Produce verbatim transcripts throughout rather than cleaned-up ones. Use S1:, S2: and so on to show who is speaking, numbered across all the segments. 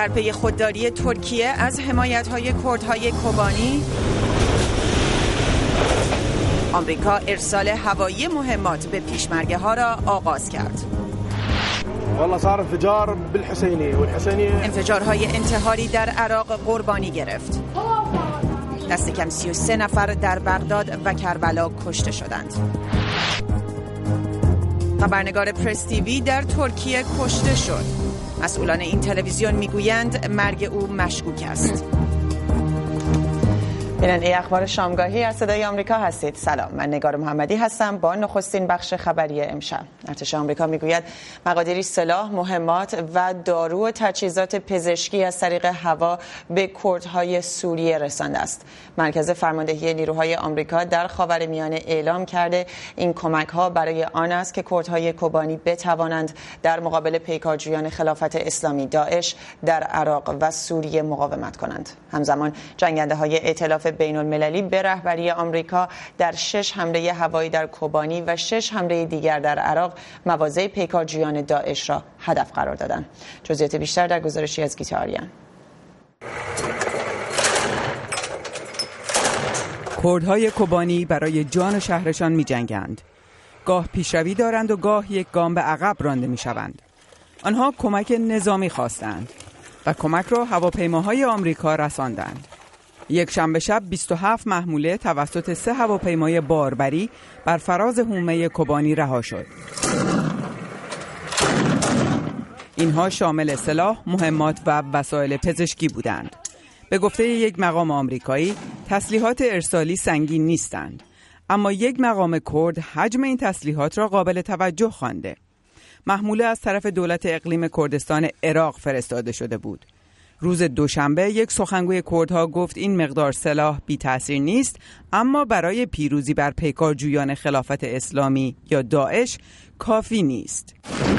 S1: در پی خودداری ترکیه از حمایت‌های کردهای کوبانی، آمریکا ارسال هوایی مهمات به پیشمرگه ها را آغاز کرد.
S2: والله صار انفجار بالحسینیه والحسینیه
S1: انفجارهای انتحاری در عراق قربانی گرفت. دست کم سی و سه نفر در بغداد و کربلا کشته شدند. خبرنگار پرس تیوی در ترکیه کشته شد. مسئولان این تلویزیون میگویند مرگ او مشکوک است. بیننده اخبار شامگاهی از صدای آمریکا هستید. سلام، من نگار محمدی هستم با نخستین بخش خبری امشب. ارتش آمریکا میگوید مقادیری سلاح، مهمات و دارو و تجهیزات پزشکی از طریق هوا به کردهای سوریه رسانده است. مرکز فرماندهی نیروهای آمریکا در خاورمیانه اعلام کرده این کمک‌ها برای آن است که کردهای کوبانی بتوانند در مقابل پیکارجویان خلافت اسلامی داعش در عراق و سوریه مقاومت کنند. همزمان جنگنده‌های ائتلاف بین المللی به رهبری آمریکا در شش حمله هوایی در کوبانی و شش حمله دیگر در عراق مواضع پیکارجویان داعش را هدف قرار دادند. جزئیات بیشتر در گزارشی از گیتا آریان.
S3: کردهای کوبانی برای جان شهرشان می جنگند. گاه پیشروی دارند و گاه یک گام به عقب رانده می شوند. آنها کمک نظامی خواستند و کمک را هواپیماهای آمریکا رساندند. یک شنبه شب بیست و هفت محموله توسط سه هواپیمای باربری بر فراز حومه کوبانی رها شد. اینها شامل سلاح، مهمات و وسایل پزشکی بودند. به گفته یک مقام آمریکایی، تسلیحات ارسالی سنگین نیستند، اما یک مقام کرد حجم این تسلیحات را قابل توجه خوانده. محموله از طرف دولت اقلیم کردستان عراق فرستاده شده بود. روز دوشنبه یک سخنگوی کردها گفت این مقدار سلاح بی تأثیر نیست، اما برای پیروزی بر پیکارجویان خلافت اسلامی یا داعش کافی نیست.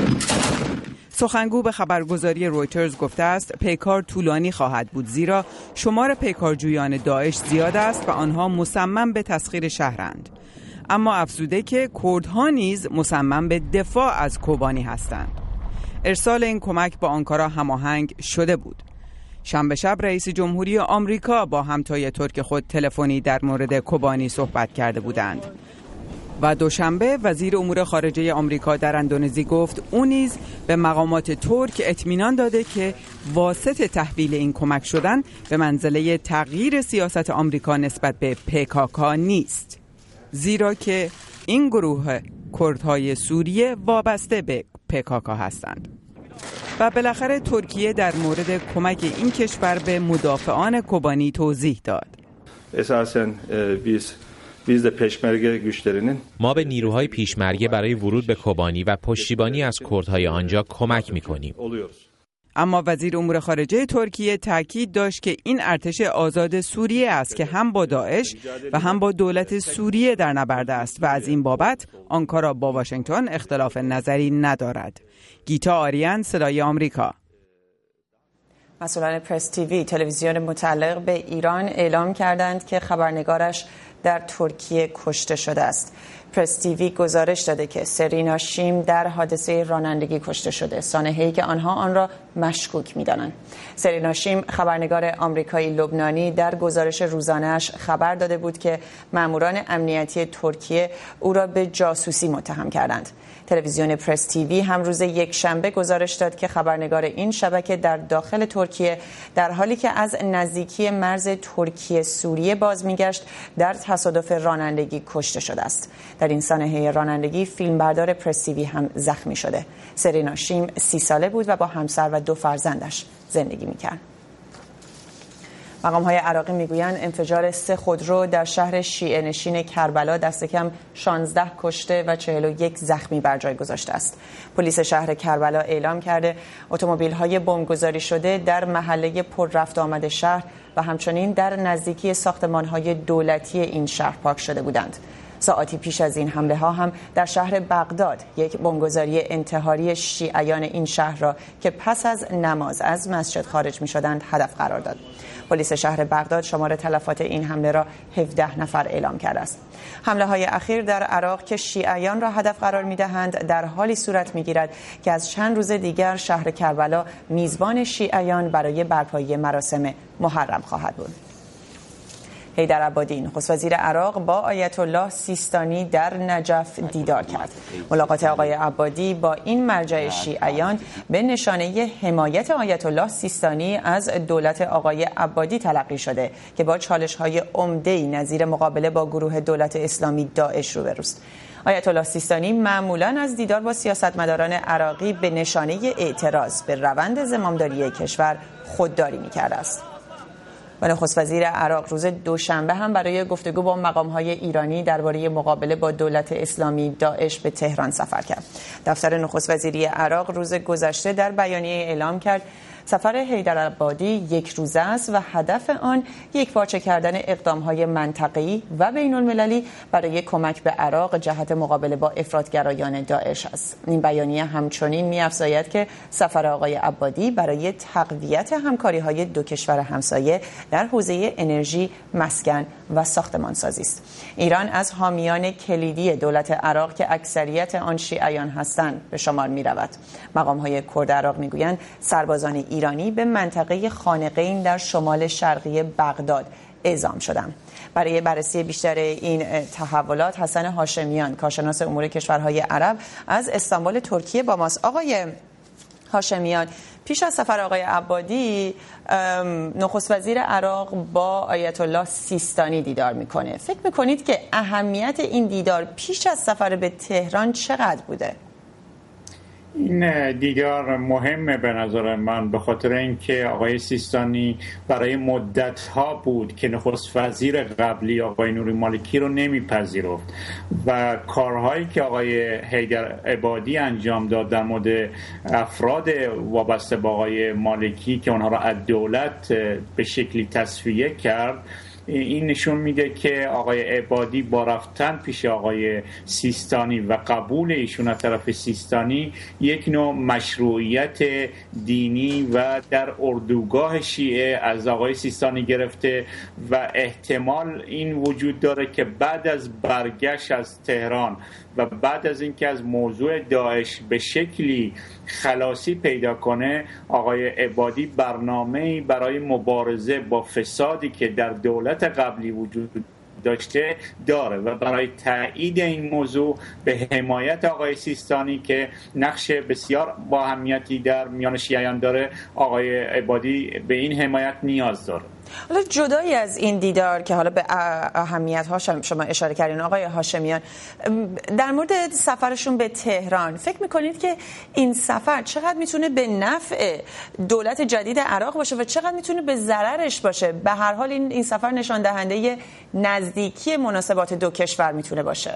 S3: سخنگو به خبرگزاری رویترز گفته است پیکار طولانی خواهد بود، زیرا شمار پیکارجویان داعش زیاد است و آنها مصمم به تسخیر شهرند. اما افزوده که کردها نیز مصمم به دفاع از کوبانی هستند. ارسال این کمک با آنکارا هماهنگ شده بود. شنبه شب رئیس جمهوری آمریکا با همتای ترک خود تلفنی در مورد کوبانی صحبت کرده بودند و دوشنبه وزیر امور خارجه آمریکا در اندونزی گفت او نیز به مقامات ترک اطمینان داده که واسط تحویل این کمک شدن به منزله تغییر سیاست آمریکا نسبت به پی کی کی نیست، زیرا که این گروه کردهای سوریه وابسته به پی کی کی هستند. و بالاخره ترکیه در مورد کمک این کشور به مدافعان کوبانی توضیح داد.
S4: اساساً بیس بیز پیشمرگه گوشترینن
S5: ما به نیروهای پیشمرگه برای ورود به کوبانی و پشتیبانی از کردهای آنجا کمک می‌کنیم.
S3: اما وزیر امور خارجه ترکیه تاکید داشت که این ارتش آزاد سوریه است که هم با داعش و هم با دولت سوریه در نبرد است و از این بابت آنکارا با واشنگتن اختلاف نظری ندارد. گیتا آریان، صدای آمریکا.
S1: مسئولان پرس تیوی تلویزیون متعلق به ایران اعلام کردند که خبرنگارش در ترکیه کشته شده است. پرس تیوی گزارش داده که سرینا شیم در حادثه رانندگی کشته شده، سانحه‌ای که آنها آن را مشکوک می‌دانند. سرینا شیم خبرنگار آمریکایی لبنانی در گزارش روزانه‌اش خبر داده بود که ماموران امنیتی ترکیه او را به جاسوسی متهم کردند. تلویزیون پرس تیوی هم روز یک شنبه گزارش داد که خبرنگار این شبکه در داخل ترکیه در حالی که از نزدیکی مرز ترکیه سوریه باز میگشت در تصادف رانندگی کشته شده است. در این سانحه رانندگی فیلمبردار پرس تیوی هم زخمی شده. سرینا شیم سی ساله بود و با همسر و دو فرزندش زندگی میکرد. مقام‌های عراقی میگویند انفجار سه خودرو در شهر شیعه نشین کربلا دست کم شانزده کشته و چهل و یک زخمی بر جای گذاشته است. پلیس شهر کربلا اعلام کرده اتومبیل‌های بمبگذاری شده در محله پر رفت آمد شهر و همچنین در نزدیکی ساختمان‌های دولتی این شهر پارک شده بودند. ساعاتی پیش از این حمله ها هم در شهر بغداد یک بمبگذاری انتحاری شیعیان این شهر را که پس از نماز از مسجد خارج می شدند هدف قرار داد. پلیس شهر بغداد شمار تلفات این حمله را هفده نفر اعلام کرده است. حمله های اخیر در عراق که شیعیان را هدف قرار می دهند در حالی صورت می گیرد که از چند روز دیگر شهر کربلا میزبان شیعیان برای برپایی مراسم محرم خواهد بود. حیدر عبادی نخست وزیر عراق با آیت الله سیستانی در نجف دیدار کرد. ملاقات آقای عبادی با این مرجع شیعیان به نشانه حمایت آیت الله سیستانی از دولت آقای عبادی تلقی شده که با چالش‌های عمده‌ای نظیر مقابله با گروه دولت اسلامی داعش روبروست. آیت الله سیستانی معمولاً از دیدار با سیاستمداران عراقی به نشانه اعتراض به روند زمامداری کشور خودداری می‌کرده است. و نخست وزیر عراق روز دوشنبه هم برای گفتگو با مقام‌های ایرانی درباره مقابله با دولت اسلامی داعش به تهران سفر کرد. دفتر نخست وزیری عراق روز گذشته در بیانیه اعلام کرد سفر حیدر عبادی یک روزه است و هدف آن یکپارچه کردن اقدام‌های منطقه‌ای و بین‌المللی برای کمک به عراق جهت مقابله با افراطگرایان داعش است. این بیانیه همچنین می‌افزاید که سفر آقای عبادی برای تقویت همکاری‌های دو کشور همسایه در حوزه انرژی، مسکن و ساختمانسازی است. ایران از حامیان کلیدی دولت عراق که اکثریت آن شیعیان هستند به شمار می‌رود. مقام‌های کرد عراق می‌گویند سربازان ایرانی به منطقه خانقین در شمال شرقی بغداد اعزام شدند. برای بررسی بیشتر این تحولات حسن هاشمیان کارشناس امور کشورهای عرب از استانبول ترکیه با ماست. آقای هاشمیان، پیش از سفر آقای عبادی نخست وزیر عراق با آیت الله سیستانی دیدار میکنه. فکر میکنید که اهمیت این دیدار پیش از سفر به تهران چقدر بوده؟
S6: این دیدار مهمه به نظر من به خاطر اینکه آقای سیستانی برای مدت‌ها بود که نخست وزیر قبلی آقای نوری مالکی رو نمیپذیرفت و کارهایی که آقای حیدر عبادی انجام داد در مورد افراد وابسته با آقای مالکی که اونها را از دولت به شکلی تصفیه کرد، این نشون میده که آقای عبادی با رفتن پیش آقای سیستانی و قبول ایشون از طرف سیستانی یک نوع مشروعیت دینی و در اردوگاه شیعه از آقای سیستانی گرفته و احتمال این وجود داره که بعد از برگشت از تهران و بعد از اینکه از موضوع داعش به شکلی خلاصی پیدا کنه، آقای عبادی برنامه‌ای برای مبارزه با فسادی که در دولت قبلی وجود داشته داره و برای تایید این موضوع به حمایت آقای سیستانی که نقش بسیار با اهمیتی در میان شیعیان داره، آقای عبادی به این حمایت نیاز داره.
S1: حالا جدایی از این دیدار که حالا به اهمیت ها شما اشاره کردین آقای هاشمیان، در مورد سفرشون به تهران فکر میکنید که این سفر چقدر میتونه به نفع دولت جدید عراق باشه و چقدر میتونه به ضررش باشه؟ به هر حال این این سفر نشان دهنده نزدیکی مناسبات دو کشور میتونه باشه.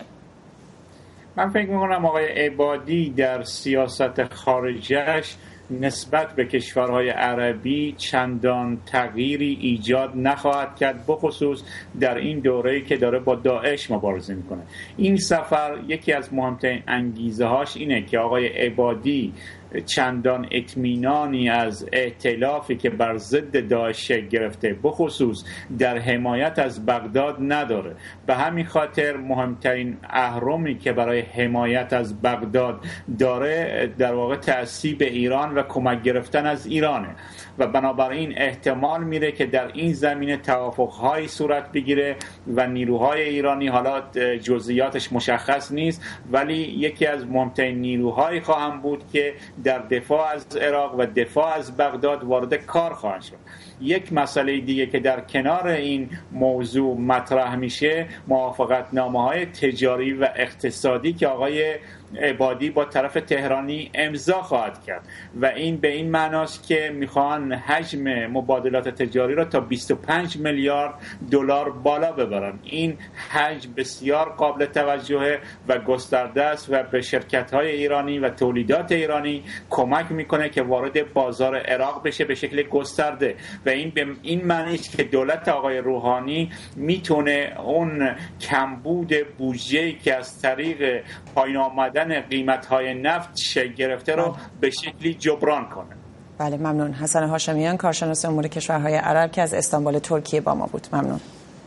S6: من فکر میکنم آقای عبادی در سیاست خارجش نسبت به کشورهای عربی چندان تغییری ایجاد نخواهد کرد، بخصوص در این دوره‌ای که داره با داعش مبارزه میکنه. این سفر یکی از مهمترین انگیزه هاش اینه که آقای عبادی چندان اطمینانی از ائتلافی که بر ضد داعش گرفته بخصوص در حمایت از بغداد نداره. به همین خاطر مهمترین اهرمی که برای حمایت از بغداد داره در واقع تعصیب ایران و کمک گرفتن از ایرانه و بنابراین احتمال میره که در این زمینه توافق‌هایی صورت بگیره و نیروهای ایرانی، حالا جزئیاتش مشخص نیست، ولی یکی از مهمترین نیروهایی خواهم بود که در دفاع از عراق و دفاع از بغداد وارد کار خواهند شد. یک مسئله دیگه که در کنار این موضوع مطرح میشه موافقتنامه‌های تجاری و اقتصادی که آقای عبادی با طرف تهرانی امضا خواهد کرد و این به این معناست که میخوان حجم مبادلات تجاری را تا بیست و پنج میلیارد دلار بالا ببرن. این حجم بسیار قابل توجه و گسترده است و به شرکت‌های ایرانی و تولیدات ایرانی کمک میکنه که وارد بازار عراق بشه به شکل گسترده و این به این معنی است که دولت آقای روحانی میتونه اون کمبود بودجه‌ای که از طریق پایین آمدن قیمت‌های نفت شکل گرفته رو به شکلی جبران کنه.
S1: بله ممنون. حسن هاشمیان کارشناس امور کشورهای عرب که از استانبول ترکیه با ما بود. ممنون.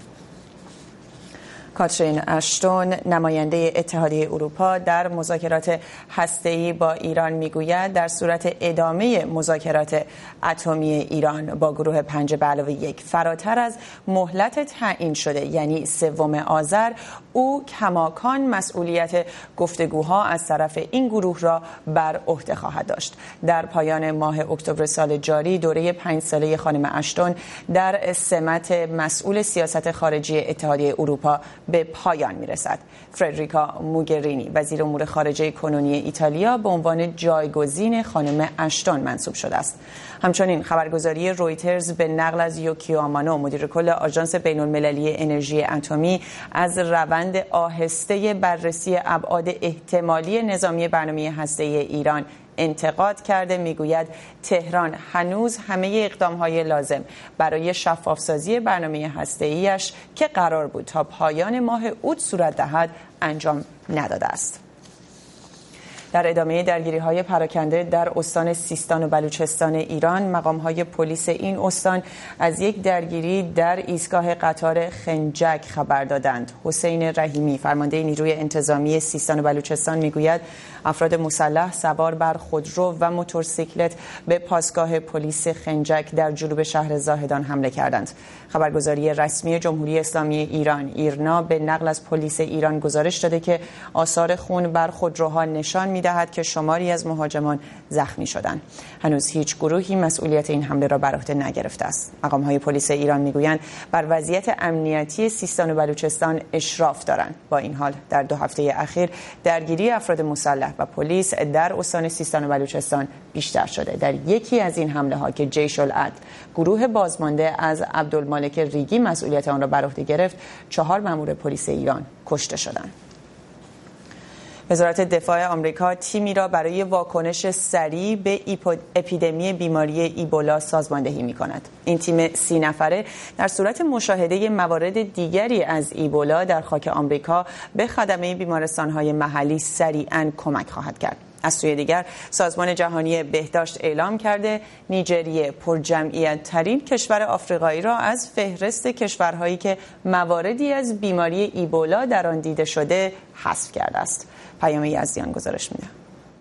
S1: کاترین اشتون نماینده اتحادیه اروپا در مذاکرات هسته‌ای با ایران میگوید در صورت ادامه مذاکرات اتمی ایران با گروه پنج به علاوه یک فراتر از مهلت تعیین شده یعنی سوم آذر او کماکان مسئولیت گفتگوها از طرف این گروه را بر عهده خواهد داشت. در پایان ماه اکتبر سال جاری دوره پنج ساله خانم اشتون در سمت مسئول سیاست خارجی اتحادیه اروپا به پایان میرسد. فردریکا موگرینی وزیر امور خارجه کنونی ایتالیا به عنوان جایگزین خانم اشتون منصوب شده است. همچنین خبرگزاری رویترز به نقل از یوکیو آمانو مدیر کل آژانس بین‌المللی انرژی اتمی از روند آهسته بررسی ابعاد احتمالی نظامی برنامه هسته‌ای ایران انتقاد کرده. میگوید تهران هنوز همه اقدام‌های لازم برای شفافسازی برنامه هسته‌ایش که قرار بود تا پایان ماه اوت صورت دهد انجام نداده است. در ادامه درگیری‌های پراکنده در استان سیستان و بلوچستان ایران مقام‌های پلیس این استان از یک درگیری در ایستگاه قطار خنجک خبر دادند. حسین رحیمی فرمانده نیروی انتظامی سیستان و بلوچستان میگوید افراد مسلح سوار بر خودرو و موتورسیکلت به پاسگاه پلیس خنجک در جنوب شهر زاهدان حمله کردند. خبرگزاری رسمی جمهوری اسلامی ایران ایرنا به نقل از پلیس ایران گزارش داده که آثار خون بر خودروها نشان می‌دهد که شماری از مهاجمان زخمی شدند. هنوز هیچ گروهی مسئولیت این حمله را بر عهده نگرفته است. مقام‌های پلیس ایران می‌گویند بر وضعیت امنیتی سیستان و بلوچستان اشراف دارند. با این حال در دو هفته اخیر درگیری افراد مسلح و پلیس در استان سیستان و بلوچستان بیشتر شده. در یکی از این حمله‌ها که جیش العدل گروه بازمانده از عبدالمالک ریگی مسئولیت آن را بر عهده گرفت، چهار مأمور پلیس ایران کشته شدند. وزارت دفاع آمریکا تیمی را برای واکنش سریع به اپیدمی بیماری ایبولا سازماندهی می‌کند. این تیم سی نفره در صورت مشاهده موارد دیگری از ایبولا در خاک آمریکا به خدمه بیمارستان‌های محلی سریعاً کمک خواهد کرد. از سوی دیگر سازمان جهانی بهداشت اعلام کرده نیجریه پرجمعیت ترین کشور آفریقایی را از فهرست کشورهایی که مواردی از بیماری ایبولا در آن دیده شده حذف کرده است. پیام یزدیان گزارش میده.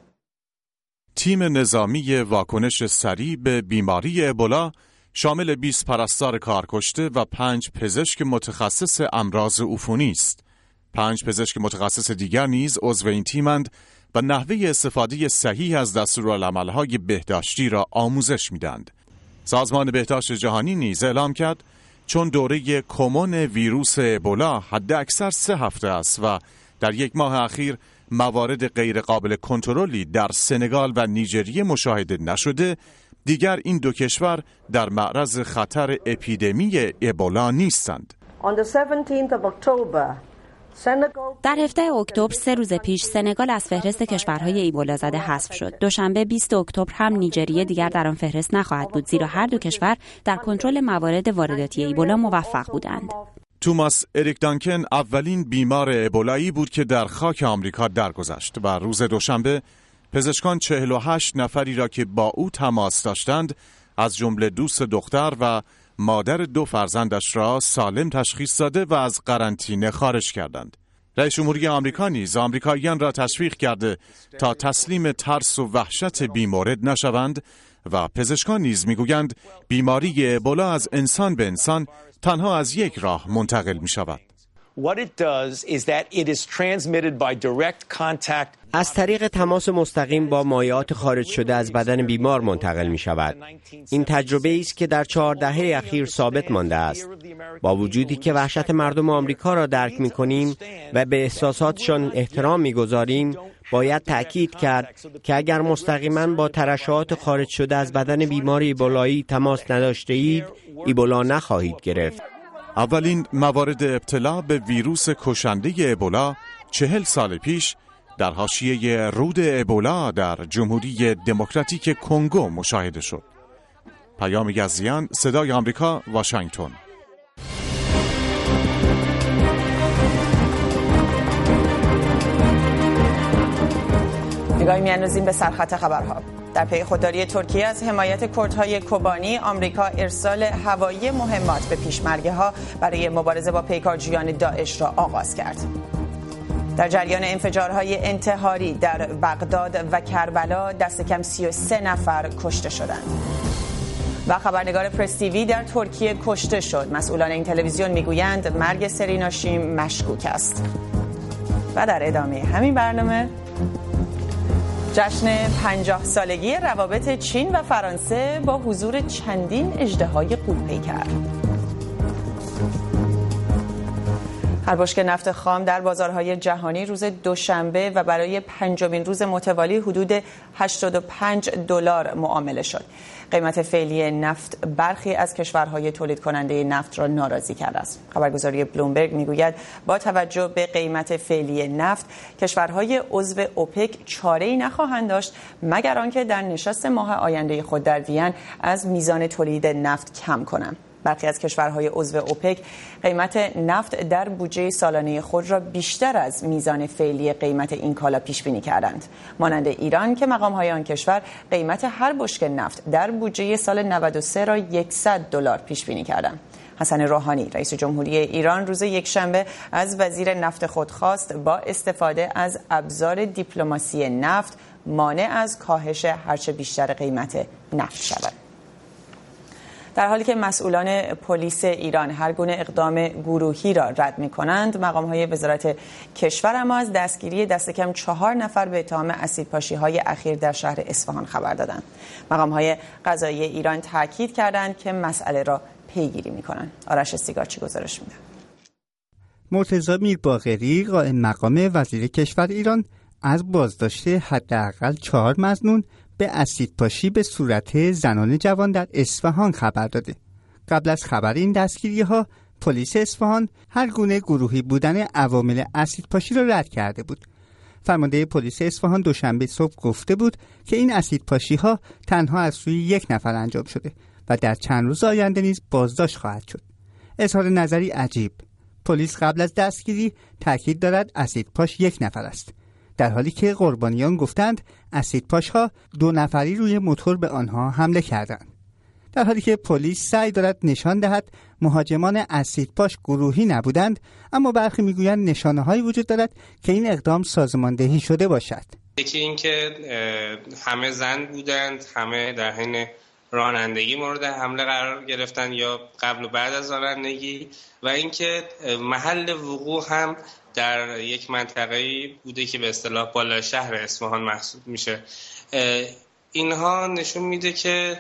S7: تیم نظامی واکنش سریع به بیماری ایبولا شامل بیست پرستار کارکشته و پنج پزشک متخصص امراض عفونی است. پنج پزشک متخصص دیگر نیز عضو این تیمند و نحوه استفاده صحیح از دستورالعمل‌های بهداشتی را آموزش می‌دهند. سازمان بهداشت جهانی نیز اعلام کرد چون دوره کمون ویروس ایبولا حد اکثر سه هفته است و در یک ماه اخیر موارد غیرقابل کنترلی در سنگال و نیجریه مشاهده نشده، دیگر این دو کشور در معرض خطر اپیدمی ایبولا نیستند.
S8: در هفده اکتبر سه روز پیش سنگال از فهرست کشورهای ایبولا زده حذف شد. دوشنبه بیست اکتبر هم نیجریه دیگر در آن فهرست نخواهد بود زیرا هر دو کشور در کنترل موارد وارداتی ایبولا موفق بودند.
S7: توماس اریک دانکن اولین بیمار ایبولایی بود که در خاک آمریکا درگذشت و روز دوشنبه پزشکان چهل و هشت نفری را که با او تماس داشتند از جمله دوست دختر و مادر دو فرزندش را سالم تشخیص داده و از قرنطینه خارج کردند. رئیس جمهوری آمریکا نیز آمریکاییان را تشویق کرده تا تسلیم ترس و وحشت بیمورد نشوند و پزشکان نیز میگویند بیماری ایبولا از انسان به انسان تنها از یک راه منتقل می شود.
S9: از طریق تماس مستقیم با مایعات خارج شده از بدن بیمار منتقل می شود. این تجربه است که در چهار دهه اخیر ثابت مانده است. با وجودی که وحشت مردم آمریکا را درک می کنیم و به احساساتشان احترام می گذاریم، باید تأکید کرد که اگر مستقیما با ترشحات خارج شده از بدن بیمار ایبولایی تماس نداشته اید، ایبولا نخواهید گرفت.
S7: اولین موارد ابتلا به ویروس کشنده ایبولا چهل سال پیش در حاشیه رود ایبولا در جمهوری دموکراتیک کنگو مشاهده شد. پیام یزدیان، صدای آمریکا، واشنگتن.
S1: نگاهی می‌اندازیم به سرخط خبرها. در پی خودداری ترکیه از حمایت کردهای کوبانی، آمریکا ارسال هوایی مهمات به پیشمرگه‌ها برای مبارزه با پیکارجویان داعش را آغاز کرد. در جریان انفجارهای انتحاری در بغداد و کربلا دست کم سی و سه نفر کشته شدند. و خبرنگار پرس تیوی در ترکیه کشته شد. مسئولان این تلویزیون میگویند مرگ سرین هاشیم مشکوک است. و در ادامه همین برنامه جشن پنجاه سالگی روابط چین و فرانسه با حضور چندین اژدهای غول‌پیکر. هر بشکه نفت خام در بازارهای جهانی روز دوشنبه و برای پنجمین روز متوالی حدود هشتاد و پنج دلار معامله شد. قیمت فعلی نفت برخی از کشورهای تولید کننده نفت را ناراضی کرده است. خبرگزاری بلومبرگ میگوید با توجه به قیمت فعلی نفت، کشورهای عضو اوپک چاره‌ای نخواهند داشت مگر آنکه در نشست ماه آینده خود در وین از میزان تولید نفت کم کنند. برخی از کشورهای عضو اوپک قیمت نفت در بودجه سالانه خود را بیشتر از میزان فعلی قیمت این کالا پیش بینی کردند، مانند ایران که مقام‌های آن کشور قیمت هر بشکه نفت در بودجه سال نود و سه را صد دلار پیش بینی کردند. حسن روحانی رئیس جمهوری ایران روز یکشنبه از وزیر نفت خود خواست با استفاده از ابزار دیپلماسی نفت مانع از کاهش هرچه بیشتر قیمت نفت شود. در حالی که مسئولان پلیس ایران هر گونه اقدام گروهی را رد می‌کنند، مقام‌های وزارت کشور اما از دستگیری دست کم چهار نفر به اتهام اسیدپاشی‌های اخیر در شهر اصفهان خبر دادند. مقام‌های قضایی ایران تاکید کردند که مسئله را پیگیری می‌کنند. آرش سیگارچی گزارش می‌دهد.
S10: مرتضی میرباقری قائم مقام وزیر کشور ایران از بازداشت حداقل چهار مظنون به اسیدپاشی به صورت زنان جوان در اصفهان خبر داده. قبل از خبر این دستگیری‌ها، پلیس اصفهان هر گونه گروهی بودن عوامل اسیدپاشی را رد کرده بود. فرمانده پلیس اصفهان دوشنبه صبح گفته بود که این اسیدپاشی‌ها تنها از سوی یک نفر انجام شده و در چند روز آینده نیز بازداشت خواهد شد. اظهار نظری عجیب. پلیس قبل از دستگیری تاکید دارد اسیدپاش یک نفر است، در حالی که قربانیان گفتند اسیدپاش‌ها دو نفری روی موتور به آنها حمله کردند. در حالی که پلیس سعی دارد نشان دهد مهاجمان اسیدپاش گروهی نبودند، اما برخی میگویند نشانه‌هایی وجود دارد که این اقدام سازماندهی شده باشد.
S11: یکی این که همه زن بودند، همه در حین رانندگی مورد حمله قرار گرفتند یا قبل و بعد از رانندگی، و اینکه محل وقوع هم در یک منطقه‌ای بوده که به اصطلاح بالا شهر اصفهان محسوب میشه. اینها نشون میده که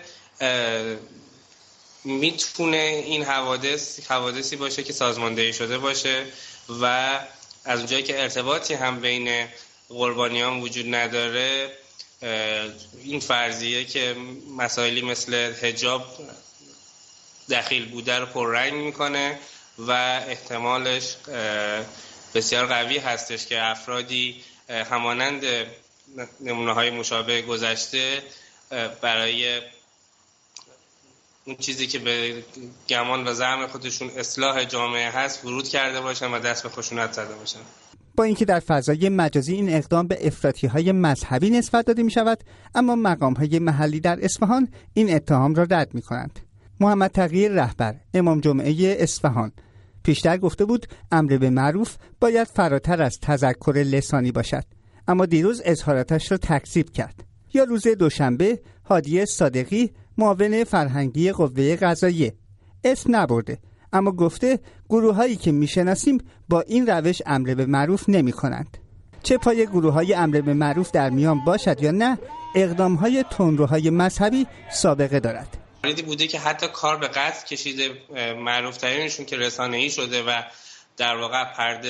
S11: میتونه این حوادث حوادثی باشه که سازماندهی شده باشه و از اونجایی که ارتباطی هم بین قربانیان وجود نداره، این فرضیه که مسائلی مثل حجاب دخیل بوده رو پررنگ میکنه و احتمالش بسیار قوی هستش که افرادی همانند نمونه‌های مشابه گذشته برای اون چیزی که به گمان و زعم خودشون اصلاح جامعه هست ورود کرده باشن و دست به خشونت زده باشن.
S10: با اینکه در فضای مجازی این اقدام به افراطی‌های مذهبی نسبت داده می‌شود، اما مقام‌های محلی در اصفهان این اتهام را رد می‌کنند. محمد تقی رهبر امام جمعه اصفهان پیشتر گفته بود امر به معروف باید فراتر از تذکر لسانی باشد، اما دیروز اظهاراتش را تکذیب کرد. یا روز دوشنبه هادی صادقی معاون فرهنگی قوه قضاییه اسم نبرده، اما گفته گروه‌هایی که میشناسیم با این روش امر به معروف نمی‌کنند. چه پای گروه‌های امر به معروف در میان باشد یا نه، اقدام‌های تندروهای مذهبی سابقه دارد.
S11: موردی بوده که حتی کار به قتل کشیده، معروف ترینشون که رسانه‌ای شده و در واقع پرده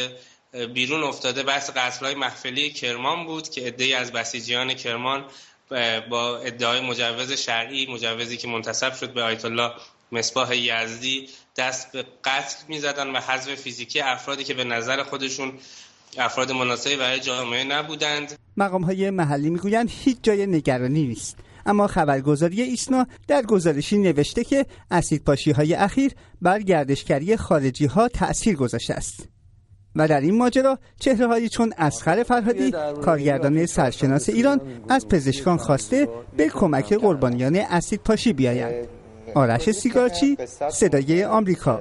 S11: بیرون افتاده بحث قتل‌های محفلی کرمان بود که عده‌ای از بسیجیان کرمان با ادعای مجوز شرعی، مجوزی که منتسب شد به آیت الله مصباح یزدی، دست به قتل می‌زدن و حذف فیزیکی افرادی که به نظر خودشون افراد مناسبی برای جامعه نبودند.
S10: مقام‌های محلی میگویند هیچ جای نگرانی نیست، اما خبرگزاری ایسنا در گزارشی نوشته که اسیدپاشی‌های اخیر بر گردشگری خارجی‌ها تأثیر گذاشته است. و در این ماجرا چهره‌هایی چون اسخر فرهادی، کارگردان سرشناس ایران، از پزشکان خواسته به کمک قربانیان اسیدپاشی بیایند. آرش سیگارچی، صدای آمریکا.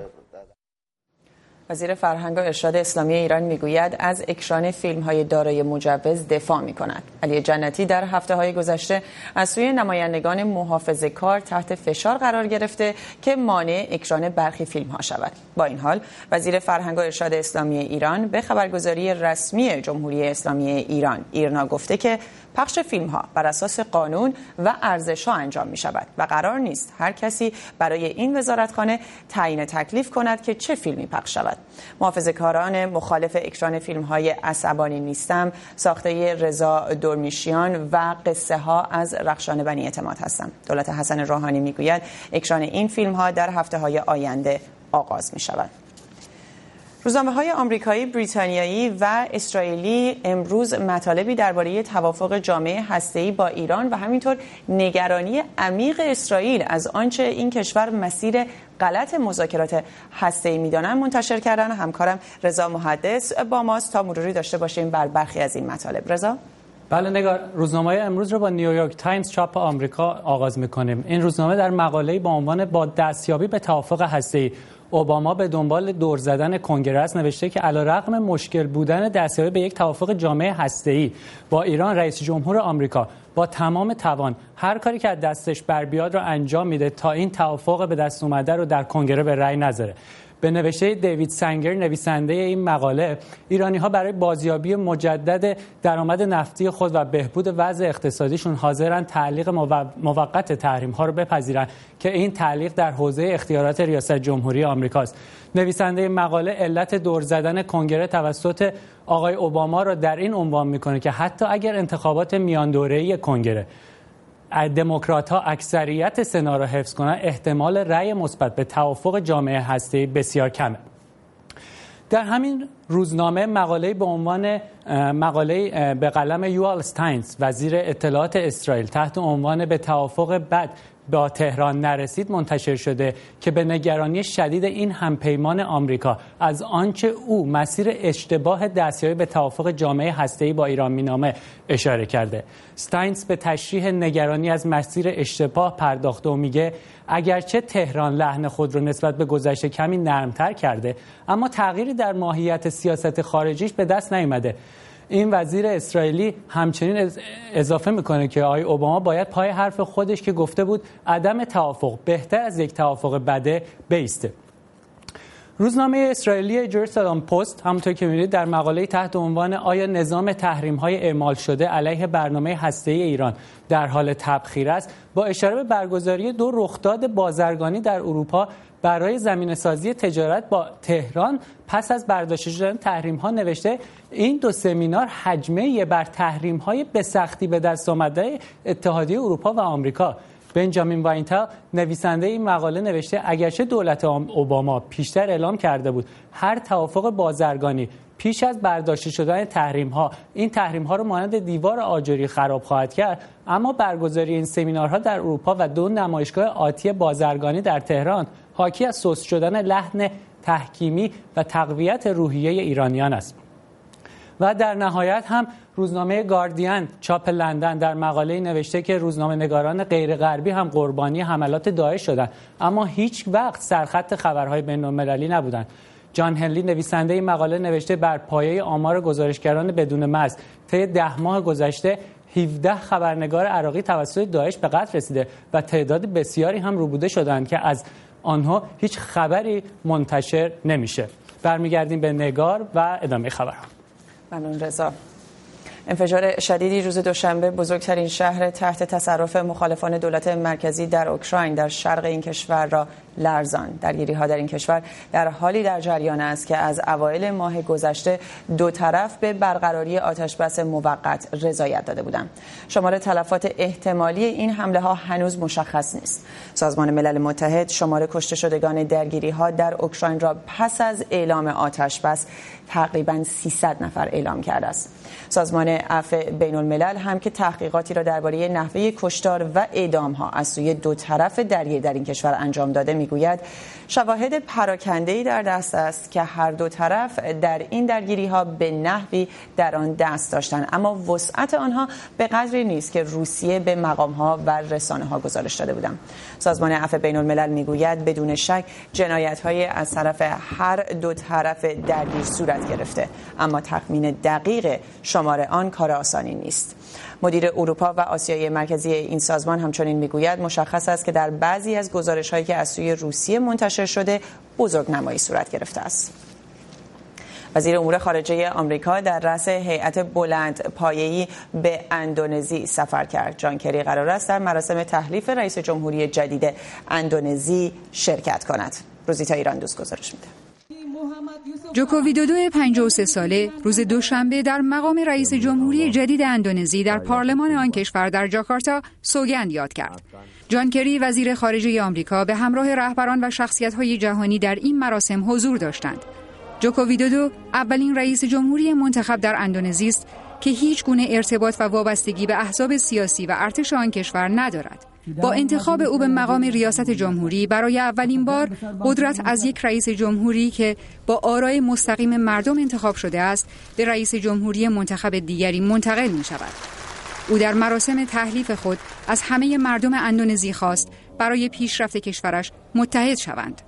S1: وزیر فرهنگ و ارشاد اسلامی ایران میگوید از اکران فیلم‌های دارای مجوز دفاع می‌کند. علی جنتی در هفته‌های گذشته از سوی نمایندگان محافظه‌کار تحت فشار قرار گرفته که مانع اکران برخی فیلم‌ها شود. با این حال وزیر فرهنگ و ارشاد اسلامی ایران به خبرگزاری رسمی جمهوری اسلامی ایران ایرنا گفته که پخش فیلم‌ها بر اساس قانون و ارزش‌ها انجام می‌شود و قرار نیست هر کسی برای این وزارتخانه تعیین تکلیف کند که چه فیلمی پخش شود. محافظه‌کاران مخالف اکران فیلم‌های عصبانی نیستم ساخته رضا درمیشیان و قصه ها از رخشان بنی اعتماد هستند. دولت حسن روحانی میگوید اکران این فیلم‌ها در هفته‌های آینده آغاز می‌شود. روزنامه‌های آمریکایی، بریتانیایی و اسرائیلی امروز مطالبی درباره توافق جامعه هسته‌ای با ایران و همینطور نگرانی عمیق اسرائیل از آنچه این کشور مسیر غلط مذاکرات هسته‌ای می‌دانند منتشر کردن. همکارم رضا محدث با ماست تا مروری داشته باشیم بر برخی از این مطالب. رضا؟
S12: بله نگار، روزنامه امروز رو با نیویورک تایمز چاپ آمریکا آغاز می‌کنیم. این روزنامه در مقاله‌ای با عنوان با دستیابی به توافق هسته‌ای اوباما به دنبال دور زدن کنگره است نوشته که علیرغم مشکل بودن دستیابی به یک توافق جامعه هسته‌ای با ایران، رئیس جمهور آمریکا با تمام توان هر کاری که از دستش بر بیاد رو انجام میده تا این توافق به دست اومده رو در کنگره به رأی نذاره. به نوشته دیوید سنگر نویسنده این مقاله، ایرانی‌ها برای بازیابی مجدد درآمد نفتی خود و بهبود وضع اقتصادیشون حاضرن تعلیق موقت تحریم‌ها رو بپذیرن که این تعلیق در حوزه اختیارات ریاست جمهوری آمریکاست. نویسنده مقاله علت دور زدن کنگره توسط آقای اوباما را در این عنوان میکنه که حتی اگر انتخابات میان دوره‌ای کنگره دموکرات‌ها اکثریت سنا را حفظ کنند، احتمال رأی مثبت به توافق جامعه هسته‌ای بسیار کمه. در همین روزنامه مقاله‌ای به عنوان مقاله به قلم یوال استاینز وزیر اطلاعات اسرائیل تحت عنوان به توافق بد با تهران نرسید منتشر شده که به نگرانی شدید این همپیمان آمریکا از آنچه او مسیر اشتباه دستیابی به توافق جامعه هسته‌ای با ایران مینامه اشاره کرده. استاینز به تشریح نگرانی از مسیر اشتباه پرداخته و میگه اگرچه تهران لحن خود رو نسبت به گذشته کمی نرمتر کرده، اما تغییری در ماهیت سیاست خارجیش به دست نیامده. این وزیر اسرائیلی همچنین اضافه میکنه که آقای اوباما باید پای حرف خودش که گفته بود عدم توافق بهتر از یک توافق بده بیسته. روزنامه اسرائیلی جروسالم پست همونطور که می‌بینید در مقاله تحت عنوان آیا نظام تحریم‌های اعمال شده علیه برنامه هسته‌ای ایران در حال تبخیر است، با اشاره به برگزاری دو رخداد بازرگانی در اروپا برای زمینه‌سازی تجارت با تهران پس از برداشته شدن تحریم‌ها نوشته این دو سمینار حجمه بر تحریم‌های به سختی به دست آمده اتحادیه اروپا و آمریکا. بنجامین واینتل نویسنده این مقاله نوشته اگرچه دولت اوباما پیشتر اعلام کرده بود هر توافق بازرگانی پیش از برداشته شدن تحریم‌ها این تحریم‌ها رو مانند دیوار آجری خراب خواهد کرد، اما برگزاری این سمینارها در اروپا و دو نمایشگاه آتی بازرگانی در تهران حاکی از سست شدن لحن تحکیمی و تقویت روحیه ایرانیان است. و در نهایت هم روزنامه گاردین چاپ لندن در مقاله نوشته که روزنامه‌نگاران غیر غربی هم قربانی حملات داعش شدند، اما هیچ وقت سرخط خبرهای بین‌المللی نبودند. جان هنلی نویسنده این مقاله نوشته بر پایه آمار گزارشگران بدون مرز طی ده ماه گذشته هفده خبرنگار عراقی توسط داعش به قتل رسیده و تعداد بسیاری هم روبوده شدند که از آنها هیچ خبری منتشر نمیشه. برمیگردیم به نگار و ادامه خبرها.
S1: ممنون رضا. انفجار شدیدی روز دوشنبه بزرگترین شهر تحت تصرف مخالفان دولت مرکزی در اوکراین در شرق این کشور را لرزاند. درگیری‌ها در این کشور در حالی در جریان است که از اوایل ماه گذشته دو طرف به برقراری آتشبس موقت رضایت داده بودند. شمار تلفات احتمالی این حمله ها هنوز مشخص نیست. سازمان ملل متحد شمار کشته شدگان درگیری‌ها در اوکراین را پس از اعلام آتشبس تقریباً سیصد نفر اعلام کرده است. سازمان عفو بین الملل هم که تحقیقاتی را درباره نحوه کشتار و اعدام‌ها از سوی دو طرف درگیر در این کشور انجام داده میگوید شواهد پراکنده‌ای در دست است که هر دو طرف در این درگیری‌ها به نحوی در آن دست داشتند، اما وسعت آنها به قدری نیست که روسیه به مقام‌ها و رسانه‌ها گزارش داده بودند. سازمان عفو بین الملل میگوید بدون شک جنایت‌های از طرف هر دو طرف درگیر صورت گرفته، اما تخمین دقیق شمار آن کار آسانی نیست. مدیر اروپا و آسیای مرکزی این سازمان همچنین میگوید مشخص است که در بعضی از گزارش‌هایی که از سوی روسیه منتشر شده بزرگنمایی صورت گرفته است. وزیر امور خارجه آمریکا در رأس هیئت بلند پایه‌ای به اندونزی سفر کرد. جان کری قرار است در مراسم تحلیف رئیس جمهوری جدید اندونزی شرکت کند. روزیتا ایران دوست گزارش میده.
S13: جوکو ویدودو پنجاه و سه ساله روز دوشنبه در مقام رئیس جمهوری جدید اندونزی در پارلمان آن کشور در جاکارتا سوگند یاد کرد. جان کری وزیر خارجه آمریکا به همراه رهبران و شخصیت‌های جهانی در این مراسم حضور داشتند. جوکو ویدودو اولین رئیس جمهوری منتخب در اندونزی است که هیچ گونه ارتباط و وابستگی به احزاب سیاسی و ارتش آن کشور ندارد. با انتخاب او به مقام ریاست جمهوری برای اولین بار قدرت از یک رئیس جمهوری که با آرای مستقیم مردم انتخاب شده است به رئیس جمهوری منتخب دیگری منتقل می شود. او در مراسم تحلیف خود از همه مردم اندونزی خواست برای پیشرفت کشورش متحد شوند.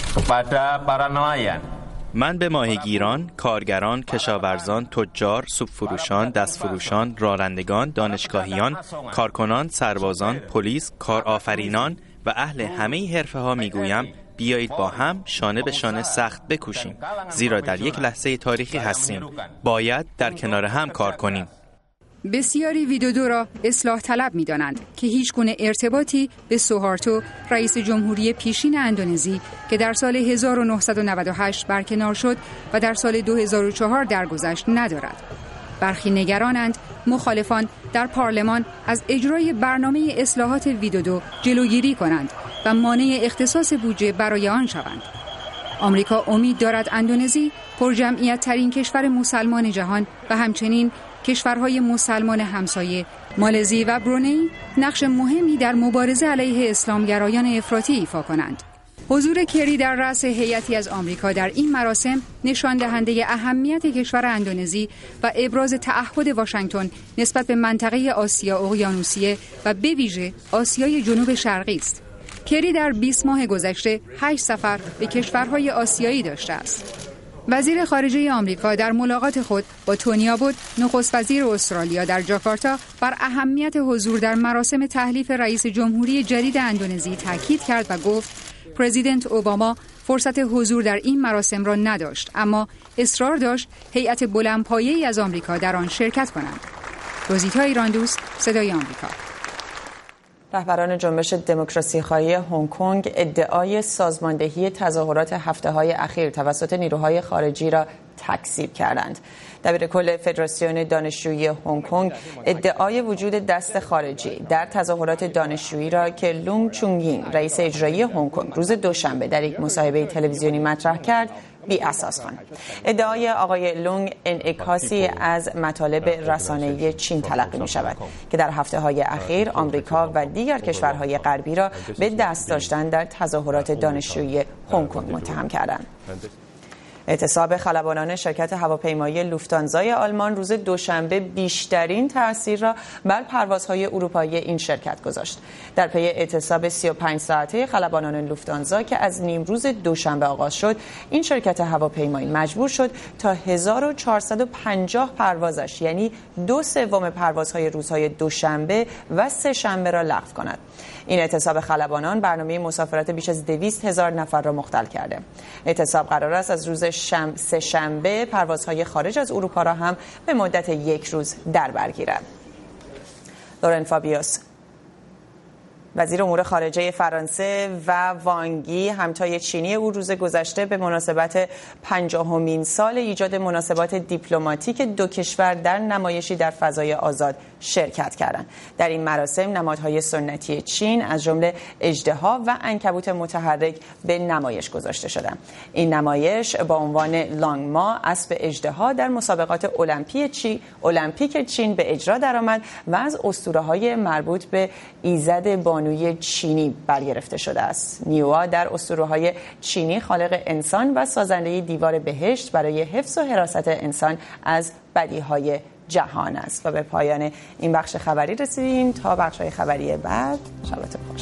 S14: من به ماهیگیران، کارگران، کشاورزان، تجار، سوپ فروشان، دست فروشان، رانندگان، دانشگاهیان، کارکنان، سربازان، پلیس، کارآفرینان و اهل همه حرفه‌ها میگویم بیایید با هم شانه به شانه سخت بکوشیم، زیرا در یک لحظه تاریخی هستیم. باید در کنار هم کار کنیم.
S13: بسیاری ویدودو را اصلاح طلب می دانند که هیچ گونه ارتباطی به سوهارتو رئیس جمهوری پیشین اندونزی که در سال هزار و نهصد و نود و هشت برکنار شد و در سال دو هزار و چهار درگذشت ندارد. برخی نگرانند مخالفان در پارلمان از اجرای برنامه اصلاحات ویدودو جلوگیری کنند و مانع اختصاص بودجه برای آن شوند. آمریکا امید دارد اندونزی پرجمعیت ترین کشور مسلمان جهان و همچنین کشورهای مسلمان همسایه مالزی و برونئی نقش مهمی در مبارزه علیه اسلامگرایان افراطی ایفا کنند. حضور کری در رأس هیئتی از آمریکا در این مراسم نشان دهنده اهمیت کشور اندونزی و ابراز تعهد واشنگتن نسبت به منطقه آسیا اقیانوسیه و به ویژه آسیای جنوب شرقی است. کری در بیست ماه گذشته هشت سفر به کشورهای آسیایی داشته است. وزیر خارجه آمریکا در ملاقات خود با تونی آبوت نخست وزیر استرالیا در جاکارتا بر اهمیت حضور در مراسم تحلیف رئیس جمهوری جدید اندونزی تاکید کرد و گفت پرزیدنت اوباما فرصت حضور در این مراسم را نداشت، اما اصرار داشت هیئت بلندپایه‌ای از آمریکا در آن شرکت کنند. روزیتا ایران دوست، صدای آمریکا.
S1: رهبران جنبش دموکراسی‌خواهی هنگ کنگ ادعای سازماندهی تظاهرات هفته‌های اخیر توسط نیروهای خارجی را تکذیب کردند. دبیرکل فدراسیون دانشجویی هنگ کنگ ادعای وجود دست خارجی در تظاهرات دانشجویی را که لونگ چونگ یینگ رئیس اجرایی هنگ کنگ روز دوشنبه در یک مصاحبه تلویزیونی مطرح کرد بی اساس خواند. ادعای آقای لونگ انعکاسی از مطالب رسانه‌ای چین تلقی می شود که در هفته‌های اخیر آمریکا و دیگر کشورهای غربی را به دست داشتن در تظاهرات دانشجویی هنگ کنگ متهم کردند. اعتصاب خلبانان شرکت هواپیمایی لوفتانزای آلمان روز دوشنبه بیشترین تأثیر را بر پروازهای اروپایی این شرکت گذاشت. در پی اعتصاب سی و پنج ساعته خلبانان لوفتانزا که از نیم روز دوشنبه آغاز شد، این شرکت هواپیمایی مجبور شد تا هزار و چهارصد و پنجاه پروازش یعنی دو سوم پروازهای روزهای دوشنبه و سه شنبه را لغو کند. این اعتصاب خلبانان برنامه مسافرت بیش از دویست هزار نفر را مختل کرده. اعتصاب قرار است از روز شم... سه شنبه پروازهای خارج از اروپا را هم به مدت یک روز در بر گیرد. لورن فابیوس وزیر امور خارجه فرانسه و وانگی همتای چینی او روز گذشته به مناسبت پنجاهمین سال ایجاد مناسبات دیپلماتیک دو کشور در نمایشی در فضای آزاد شرکت کردند. در این مراسم نمادهای سنتی چین از جمله اژدها و عنکبوت متحرک به نمایش گذاشته شدند. این نمایش با عنوان لانگما اسب اژدها در مسابقات المپی چی المپیک چین به اجرا درآمد و از اسطوره‌های مربوط به ایزد بانوی چینی برگرفته شده است. نیوا در اسطوره‌های چینی خالق انسان و سازنده دیوار بهشت برای حفظ و حراست انسان از بدیهای جهان است. و به پایان این بخش خبری رسیدیم. تا بخش‌های خبری بعد، شبتون خوش.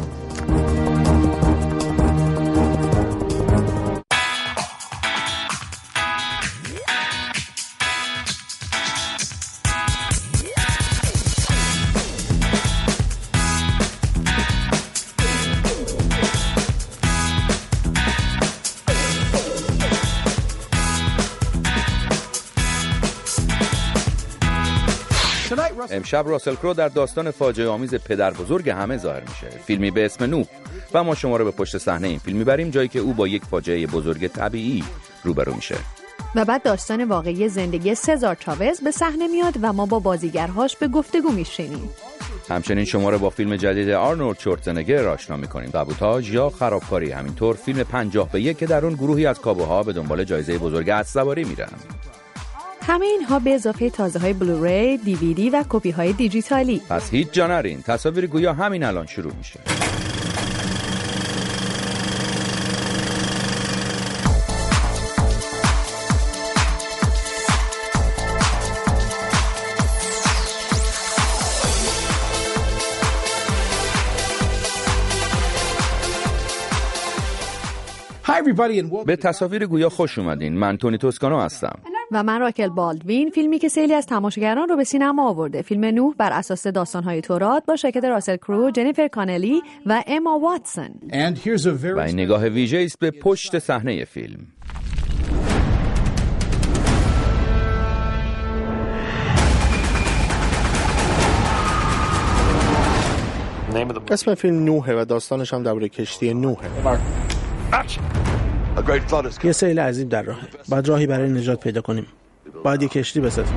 S15: امشب راسل کرو در داستان فاجعه آمیز پدر بزرگ همه ظاهر میشه. فیلمی به اسم نوح و ما شما رو به پشت صحنه این فیلم میبریم، جایی که او با یک فاجعه بزرگ طبیعی روبرو میشه.
S16: و بعد داستان واقعی زندگی سزار چاوز به صحنه میاد و ما با بازیگرهاش به گفتگو میشینیم.
S15: همچنین شما رو با فیلم جدید آرنولد شوارزنگر آشنا میکنیم، سابوتاژ یا خرابکاری. همینطور فیلم پنجاه به یک که در اون گروهی از کاوبوی‌ها به دنبال جایزه بزرگ اسب‌سواری میرن.
S16: همه اینها به اضافه تازه های بلوری، دیویدی و کپی های دیجیتالی.
S15: پس هیچ جا نرین، تصاویر گویا همین الان شروع میشه. به تصاویر گویا خوش اومدین. من تونی توسکانو هستم.
S16: و من راکل بالدوین. فیلمی که سیلی از تماشاگران رو به سینما آورده. فیلم نوح بر اساس داستان‌های تورات با شرکت راسل کرو، جنیفر کانلی و اما واتسون.
S15: و این نگاه ویژه است به پشت صحنه فیلم.
S2: اسم فیلم نوحه و داستانش هم درباره کشتی نوحه.
S17: یه سیل عظیم در راهه. باید راهی برای نجات پیدا کنیم. باید یه کشتی بسازیم.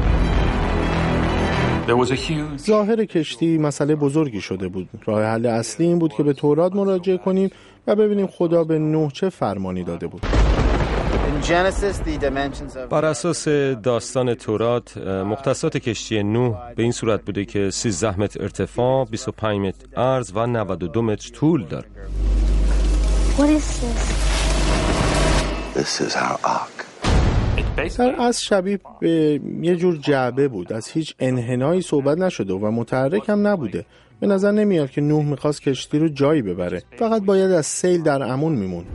S2: ظاهر کشتی مسئله بزرگی شده بود. راه حل اصلی این بود که به تورات مراجعه کنیم و ببینیم خدا به نوح چه فرمانی داده بود.
S18: بر اساس داستان تورات، مختصات کشتی نوح به این صورت بوده که سیزده متر ارتفاع، بیست و پنج متر عرض و نود و دو متر طول داره.
S2: در از شبیه به یه جور جعبه بود. از هیچ انحنایی صحبت نشده و متحرک هم نبوده. به نظر نمیاد که نوح میخواست کشتی رو جایی ببره. فقط باید از سیل در امون میموند.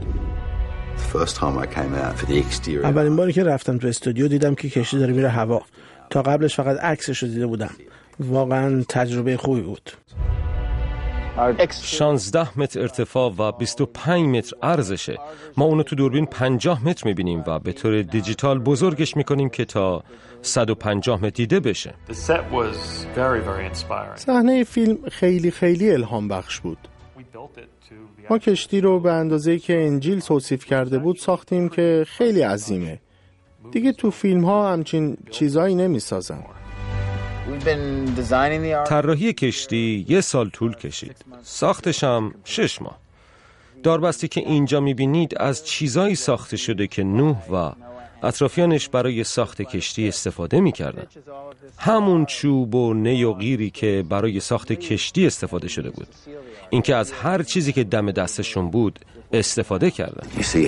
S17: اولین باری که رفتم تو استودیو دیدم که کشتی داره میره هوا. تا قبلش فقط عکسش رو دیده بودم. واقعا تجربه خوبی بود.
S18: شانزده متر ارتفاع و بیست و پنج متر عرضشه. ما اونو تو دوربین پنجاه متر میبینیم و به طور دیجیتال بزرگش میکنیم که تا صد و پنجاه متر دیده بشه.
S2: صحنه فیلم خیلی خیلی الهام بخش بود. ما کشتی رو به اندازه‌ای که انجیل توصیف کرده بود ساختیم که خیلی عظیمه. دیگه تو فیلم ها همچین چیزایی نمیسازن.
S18: طراحی کشتی یه سال طول کشید. ساختش هم شش ماه. داربستی که اینجا میبینید از چیزایی ساخته شده که نوح و اطرافیانش برای ساخت کشتی استفاده میکردن. همون چوب و نی و قیری که برای ساخت کشتی استفاده شده بود. اینکه از هر چیزی که دم دستشون بود استفاده کردن.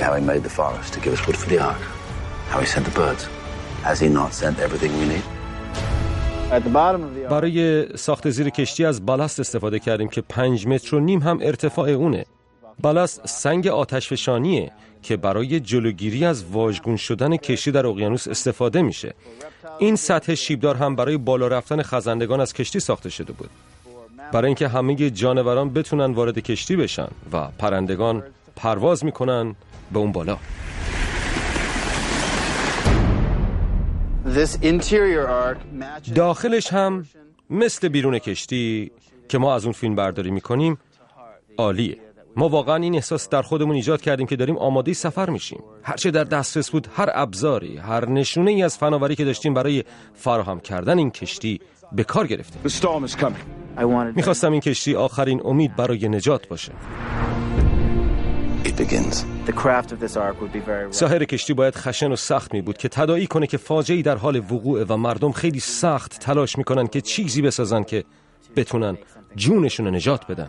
S18: برای ساخت زیر کشتی از بالاست استفاده کردیم که پنج متر و نیم هم ارتفاع اونه. بالاست سنگ آتشفشانیه که برای جلوگیری از واژگون شدن کشتی در اقیانوس استفاده میشه. این سطح شیبدار هم برای بالا رفتن خزندگان از کشتی ساخته شده بود، برای اینکه همه جانوران بتونن وارد کشتی بشن و پرندگان پرواز میکنن به اون بالا. داخلش هم مثل بیرون کشتی که ما از اون فیلم برداری میکنیم عالیه. ما واقعا این احساس در خودمون ایجاد کردیم که داریم آماده سفر میشیم. هرچه در دسترس بود، هر ابزاری، هر نشونه ای از فناوری که داشتیم برای فراهم کردن این کشتی به کار گرفتیم. میخواستم این کشتی آخرین امید برای نجات باشه. ساحر کشتی باید خشن و سخت می بود که تداعی کنه که فاجعه‌ای در حال وقوعه و مردم خیلی سخت تلاش میکنن که چیزی بسازن که بتونن جونشون رو نجات بدن.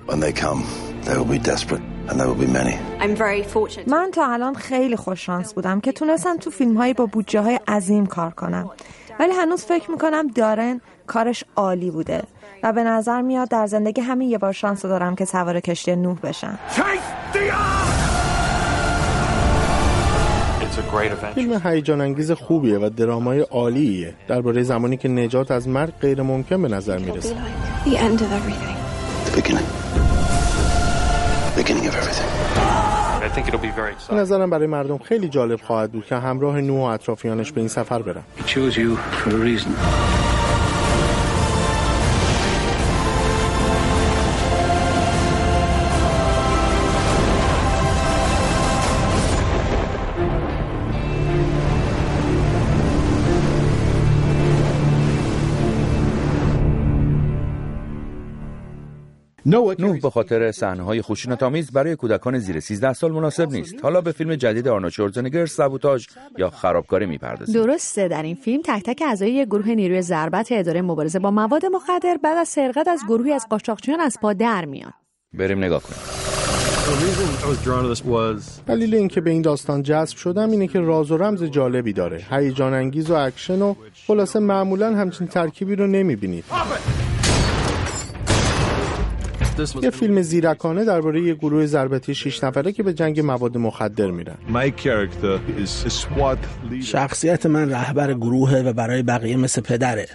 S19: من تا الان خیلی خوششانس بودم که تونستم تو فیلم‌های با بودجه‌های عظیم کار کنم، ولی هنوز فکر میکنم دارن کارش عالی بوده و به نظر میاد در زندگی همین یه بار شانس دارم که سوار کشتی نوح بشم.
S2: فیلم هیجان انگیز خوبیه و درامای عالیه درباره زمانی که نجات از مرگ غیر ممکن به نظر میرسه. به نظرم برای مردم خیلی جالب خواهد بود که همراه نوح و اطرافیانش به این سفر برن.
S15: نوح به خاطر صحنه‌های خشونت‌آمیز برای کودکان زیر سیزده سال مناسب نیست. حالا به فیلم جدید آرنولد شوارزنگر سابوتاژ یا خرابکاری می‌پردازیم.
S16: درسته، در این فیلم تک تک اعضای یک گروه نیروی ضربت اداره مبارزه با مواد مخدر بعد از سرقت از گروهی از قاچاقچیان از پا در میان.
S15: بریم نگاه کنیم.
S2: دلیل اینکه به این داستان جذب شدم اینه که راز و رمز جالبی داره. هیجان انگیز و اکشن و خلاصه معمولاً همچین ترکیبی رو نمی‌بینید. یه فیلم زیرکانه درباره یه گروه ضربتی شش نفره که به جنگ مواد مخدر میرن.
S17: شخصیت من رهبر گروهه و برای بقیه مثل پدره.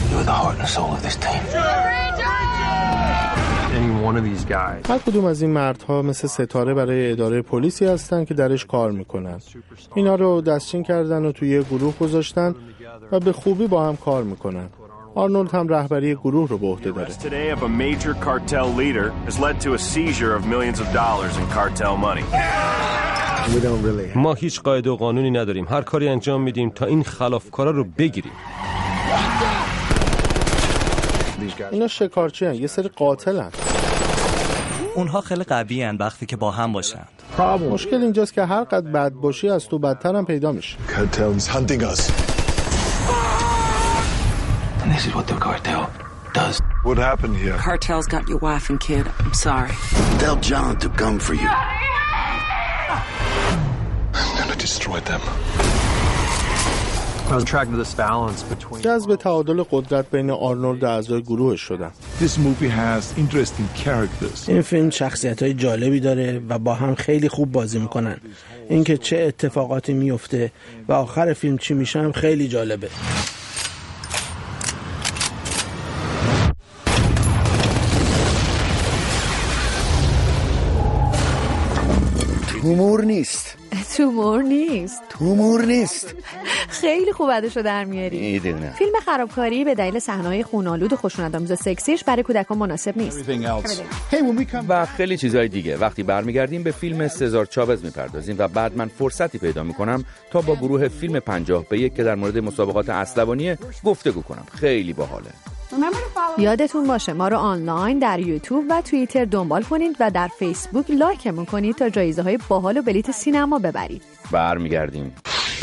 S2: هر کدوم از این مردها مثل ستاره برای اداره پلیسی هستن که درش کار میکنن. اینا رو دستچین کردن و توی یه گروه گذاشتن و به خوبی با هم کار میکنن. آرنولد هم رهبری گروه رو به عهده داره.
S18: ما هیچ قاعده و قانونی نداریم. هر کاری انجام میدیم تا این خلافکارا رو بگیریم.
S2: اینا شکارچی هن، یه سری قاتل هن.
S20: اونها خیلی قوی هن وقتی که با هم باشن.
S2: مشکل اینجاست که هر قد بد باشی از تو بدتر هم پیدا میشه.
S21: And this is what the cartel does.
S22: What happened here?
S21: Cartel's got your wife and kid. I'm sorry.
S22: Tell John to come for you. I'm gonna destroy them.
S23: I was attracted to this balance between.
S2: جذب تعادل قدرت بین آرنولد و اعضای گروهش شدن.
S22: This movie has interesting characters.
S17: این فیلم شخصیت‌های جالبی داره و با هم خیلی خوب بازی میکنن. اینکه چه اتفاقاتی میفته و آخر فیلم چی میشه هم خیلی جالبه.
S24: تومور نیست.
S16: تومور نیست.
S24: تومور نیست.
S16: خیلی خوب اداشو در میاری.
S24: میدونم.
S16: فیلم خرابکاری به دلیل صحنه‌های خون‌آلود و خشونت‌آمیز و سکسیش برای کودکان مناسب نیست.
S15: و خیلی چیزهای دیگه. وقتی برمیگردیم به فیلم سزار چاوز میپردازیم و بعد من فرصتی پیدا میکنم تا با گروه فیلم پنجاه به یک که در مورد مسابقات اسلحه‌بانی گفتگو کنم. خیلی باحاله.
S16: یادتون باشه ما رو آنلاین در یوتیوب و توییتر دنبال کنید و در فیسبوک لایکمون کنید تا جایزه های باحال و بلیت سینما ببرید.
S15: برمیگردیم.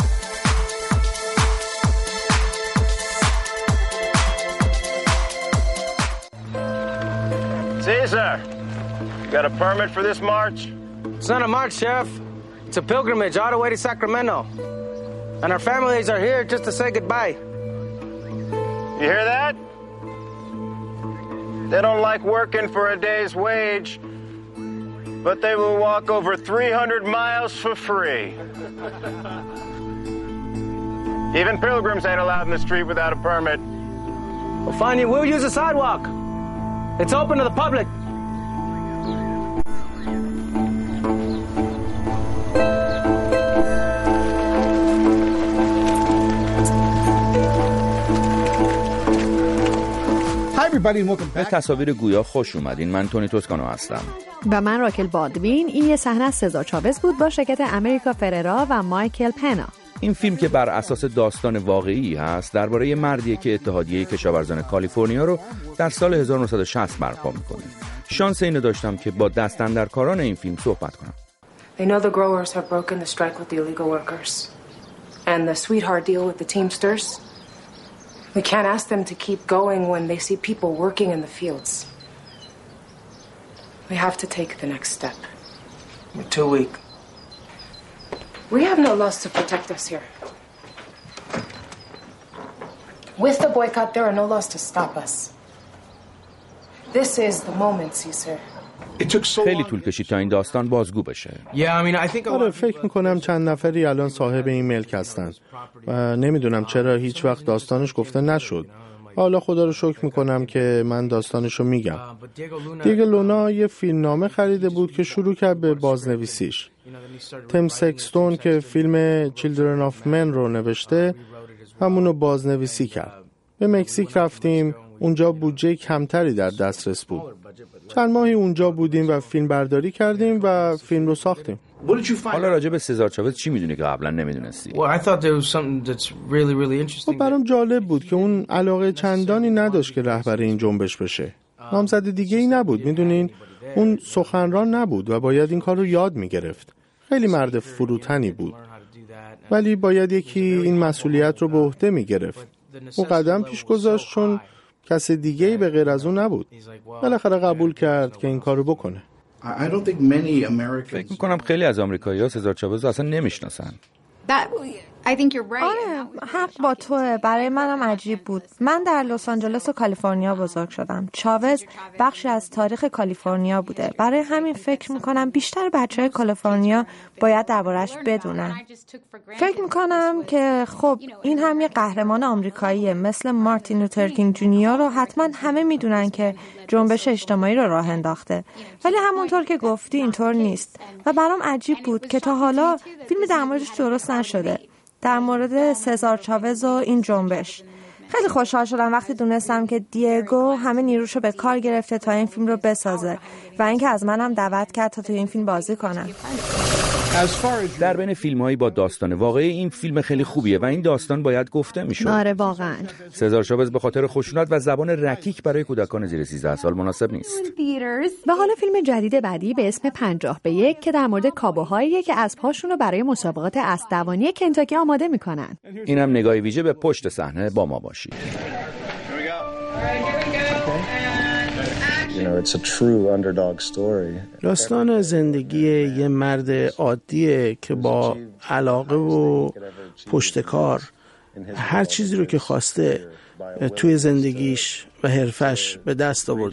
S25: Caesar, you got a permit for this march?
S26: It's not a march, Sheriff. It's a pilgrimage all the way to Sacramento. And our families are here just to say goodbye.
S25: You hear that? They don't like working for a day's wage, but they will walk over three hundred miles for free. Even pilgrims ain't allowed in the street without a permit.
S26: Well, fine, you will use the sidewalk. It's open to the public.
S15: به تصاویر گویا خوش اومدین. من تونی توسکانو هستم.
S16: و من راکل بادوین. این یه صحنه از سزار چاوز بود با شرکت امریکا فررا و مایکل پنا.
S15: این فیلم که بر اساس داستان واقعی هست درباره مردیه که اتحادیه کشاورزان کالیفرنیا رو در سال هزار و نهصد و شصت برپا میکنه. شانس اینو داشتم که با دستاندرکاران این فیلم صحبت کنم.
S3: They know the growers have broken the strike with the illegal workers and the sweetheart deal with the Teamsters. We can't ask them to keep going when they see people working in the fields. We have to take the next step.
S26: We're too weak.
S3: We have no laws to protect us here. With the boycott, there are no laws to stop us. This is the moment, Caesar.
S15: خیلی طول کشید تا این داستان بازگو بشه.
S2: آره فکر میکنم چند نفری الان صاحب این ملک هستن و نمیدونم چرا هیچ وقت داستانش گفته نشد. حالا خدا رو شکر میکنم که من داستانشو میگم. دیگو لونا یه فیلمنامه خریده بود که شروع کرد به بازنویسیش. تیم سکستون که فیلم Children of Men رو نوشته همونو بازنویسی کرد. به مکزیک رفتیم، اونجا بودجه کمتری در دسترس بود. چند ماهی اونجا بودیم و فیلم برداری کردیم و فیلم رو ساختیم.
S15: حالا راجع به سزار چاوز چی میدونی که قبلا نمیدونستی؟
S2: خب برام جالب بود که اون علاقه چندانی نداشت که رهبر این جنبش بشه. نامزد دیگه ای نبود، میدونین اون سخنران نبود و باید این کار رو یاد میگرفت. خیلی مرد فروتنی بود ولی باید یکی این مسئولیت رو به عهده میگرفت. او قدم پیش گذاشت چون کس دیگه ای به غیر از اون نبود. بالاخره قبول کرد که این کارو بکنه.
S15: فکر میکنم خیلی از آمریکایی‌ها سزار چاوز اصلا نمیشناسن.
S19: آره حق با توه. برای منم عجیب بود. من در لس آنجلس و کالیفرنیا بزرگ شدم. چاوز بخشی از تاریخ کالیفرنیا بوده. برای همین فکر میکنم بیشتر بچه‌های کالیفرنیا باید دربارش بدونن. فکر میکنم که خب این هم یه قهرمان آمریکاییه. مثل مارتین لوتر کینگ جونیور رو حتما همه میدونن که جنبش اجتماعی رو راه انداخته. ولی همونطور که گفتی اینطور نیست و برام عجیب بود که تا حالا فیلم در موردش درست نشده. در مورد سزار چاوز و این جنبش. خیلی خوشحال شدم وقتی دونستم که دیگو همه نیروشو به کار گرفته تا این فیلم رو بسازه و اینکه از منم دعوت کرد تا تو این فیلم بازی کنم.
S15: در بین فیلم‌هایی با داستان واقعی این فیلم خیلی خوبیه و این داستان باید گفته میشد.
S16: آره واقعا.
S15: سزار چاوز به خاطر خشونت و زبان رکیک برای کودکان زیر سیزده سال مناسب نیست.
S16: و حالا فیلم جدید بعدی به اسم پنجاه به یک که در مورد کابوهاییه که اسب‌هاشون رو برای مسابقات اسب‌دوانی کنتاکی آماده میکنن.
S15: اینم نگاهی ویژه به پشت صحنه با ما باشید.
S17: داستان زندگی یه مرد عادیه که با علاقه و پشتکار هر چیزی رو که خواسته توی زندگیش و حرفش به دست آورده.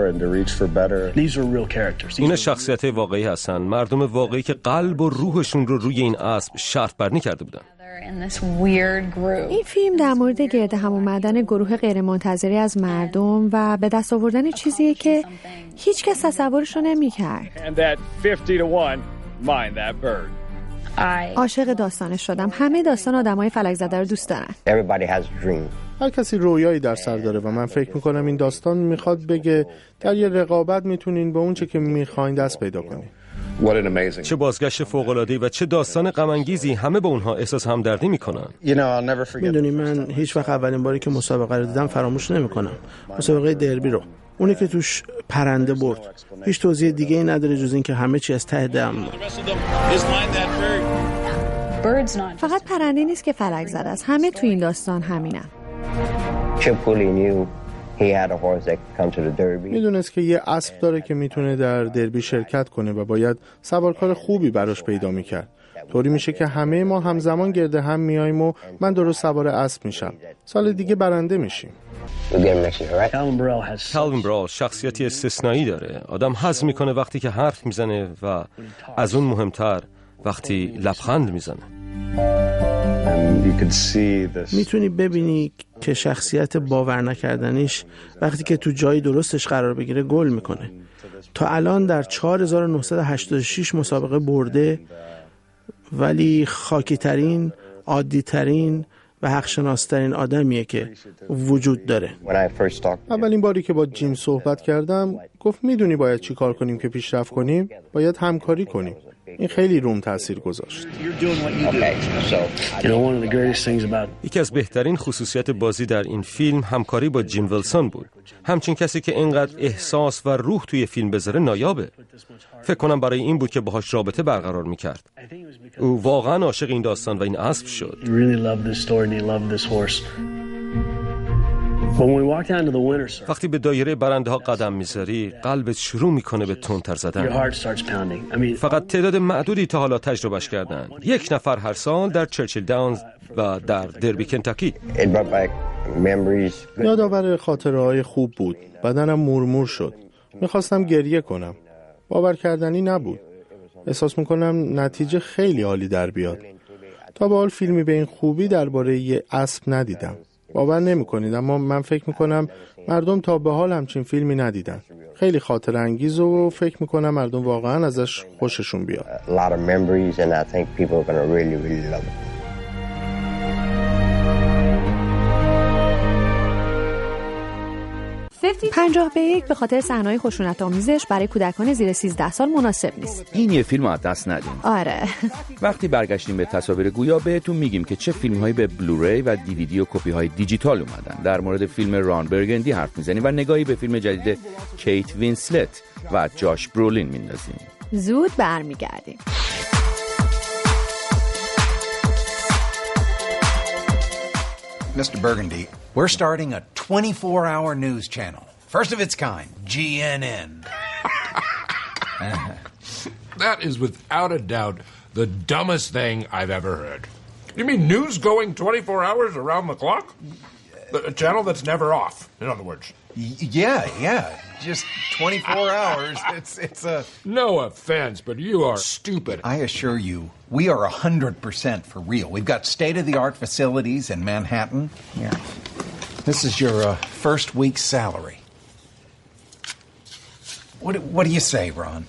S18: اینا شخصیت‌های واقعی هستن، مردم واقعی که قلب و روحشون رو روی این اسب شرط بندی کرده بودن.
S16: این فیلم در مورد گرد هم اومدن گروه غیرمنتظری از مردم و به دست آوردن چیزیه که هیچ کس تصورش رو نمی‌کرد. عاشق داستانش شدم. همه داستان آدمای فلک زده رو دوست دارن.
S2: هر کسی رویایی در سر داره و من فکر میکنم این داستان میخواد بگه در یه رقابت میتونین به اون چه که میخواین دست پیدا کنین.
S18: چه بازگشت فوق‌العاده‌ای و چه داستان غم‌انگیزی. همه با اونها احساس همدردی میکنن.
S17: میدونی من هیچ وقت اولین باری که مسابقه رو دیدم فراموش نمیکنم. مسابقه دربی رو. اونی که توش پرنده برد. هیچ توضیح دیگه ای نداره جز این که همه چی از ته دم.
S16: فقط پرنده نیست که فلک زده است. همه تو این داستان همینن.
S2: میدونست که یه اسب داره که میتونه در دربی شرکت کنه و باید سوارکار خوبی براش پیدا میکرد. طوری میشه که همه ما همزمان گرده هم میاییم و من درست سوار اسب میشم. سال دیگه برنده میشیم.
S18: کالوین برال شخصیتی استثنایی داره. آدم حظ میکنه وقتی که حرف میزنه و از اون مهمتر وقتی لبخند میزنه.
S17: میتونی ببینی که شخصیت باور نکردنیش وقتی که تو جای درستش قرار بگیره گل میکنه. تا الان در چهار هزار و نهصد و هشتاد و شش مسابقه برده ولی خاکی ترین، عادی ترین و حق شناسترین آدمیه که وجود داره.
S2: اولین باری که با جیم صحبت کردم گفت میدونی باید چی کار کنیم که پیشرفت کنیم؟ باید همکاری کنیم. این خیلی روم تاثیر گذاشت.
S18: یکی از بهترین خصوصیت بازی در این فیلم همکاری با جیم ویلسون بود. همچین کسی که اینقدر احساس و روح توی فیلم بذاره نایابه. فکر کنم برای این بود که باهاش رابطه برقرار میکرد. او واقعا عاشق این داستان و این اسب شد. وقتی به دایره برنده ها قدم میذاری قلبت شروع میکنه به تندتر زدن. فقط تعداد معدودی تا حالا تجربهش کردن. یک نفر هر سال در چرچیل داونز و در دربی کنتاکی.
S2: یادآور خاطره‌های خوب بود. بدنم مورمور شد. میخواستم گریه کنم. باور کردنی نبود. احساس میکنم نتیجه خیلی عالی در بیاد. تا به حال فیلمی به این خوبی درباره یه اسب ندیدم. باور نمی کنید اما من فکر می کنم مردم تا به حال همچین فیلمی ندیدن. خیلی خاطر انگیز و فکر می کنم مردم واقعا ازش خوششون بیاد.
S16: پنجاه به یک به خاطر صحنه‌های خشونت آمیزش برای کودکان زیر سیزده سال مناسب نیست.
S15: این یه فیلم از دست ندیم.
S16: آره.
S15: وقتی برگشتیم به تصاویر گویا بهتون میگیم که چه فیلم‌هایی به بلوری و دیویدی و کپی‌های دیجیتال اومدن. در مورد فیلم ران برگندی حرف میزنیم و نگاهی به فیلم جدید کیت وینسلت و جاش برولین میندازیم.
S16: زود برمیگردیم.
S4: Mister Burgundy, we're starting a twenty-four hour news channel. First of its kind, G N N.
S5: That is without a doubt the dumbest thing I've ever heard. You mean news going twenty-four hours around the clock? A channel that's never off, in other words.
S4: Y- yeah, yeah. Just twenty-four hours. It's it's a...
S5: No offense, but you are stupid.
S4: I assure you, we are one hundred percent for real. We've got state-of-the-art facilities in Manhattan. Yeah. This is your uh, first week's salary. What, what do you say, Ron?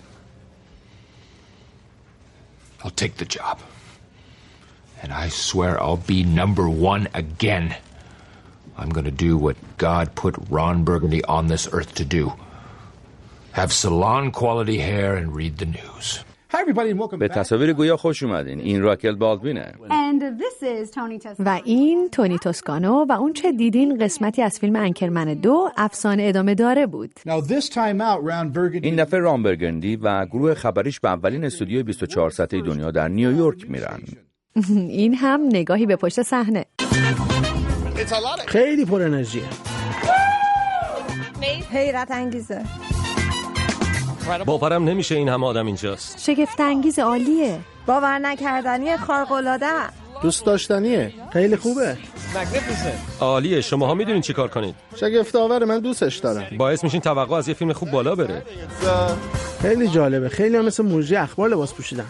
S5: I'll take the job. And I swear I'll be number one again. I'm going to do what God put Ron Burgundy on this earth to do. Have salon-quality hair and read the news.
S6: Hi everybody and welcome
S15: به تصاویر گویا خوش اومدین. این راکل بالدوینه.
S6: And this is Tony Toscano.
S16: و این تونی توسکانو و اون چه دیدین قسمتی از فیلم انکرمن دو افسانه ادامه داره بود.
S6: Now this time out Ron Burgundy.
S15: این دفعه ران برگندی و گروه خبریش به اولین استودیوی بیست و چهار ساعته دنیا در نیویورک میرن.
S16: این هم نگاهی به پشت صحنه.
S17: خیلی پر انرژیه.
S19: حیرت انگیزه.
S18: باورم نمیشه این همه آدم اینجاست.
S16: شگفت انگیز عالیه.
S19: باور نکردنی خارق‌العاده.
S2: دوست داشتنیه.
S17: خیلی خوبه.
S18: عالیه. شماها میدونین چی کار کنید.
S2: شگفت آوره. من دوستش دارم.
S18: باعث میشین توقع از یه فیلم خوب بالا بره.
S17: خیلی جالبه. خیلی هم مثل مجری اخبار لباس پوشیدن.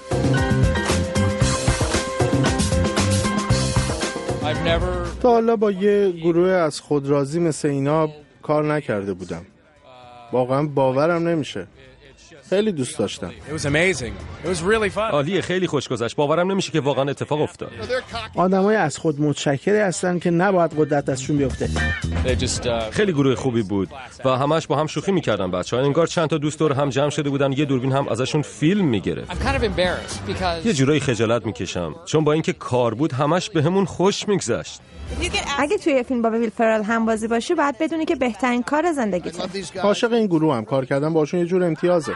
S2: تا حالا با یه گروه از خودرازی مثل اینا کار نکرده بودم. واقعا باورم نمیشه. خیلی دوست داشتم.
S18: عالیه. خیلی خوش گذشت. باورم نمیشه که واقعا اتفاق افتاد.
S17: آدمای از خود متشکری هستن که نباید قدرت ازشون بیفته.
S18: خیلی گروه خوبی بود و همش با هم شوخی میکردن بچه‌ها. انگار چند تا دوست دور هم جمع شده بودن، یه دوربین هم ازشون فیلم میگرفت. یه جورایی خجالت میکشم چون با اینکه کار بود همش بهمون خوش میگذشت.
S19: اگه توی فیلم با ویل فرل هم بازی باشی باید بدونی که بهترین کار زندگیته.
S2: عاشق این گروه هم کار کردن باشون یه جور امتیازه.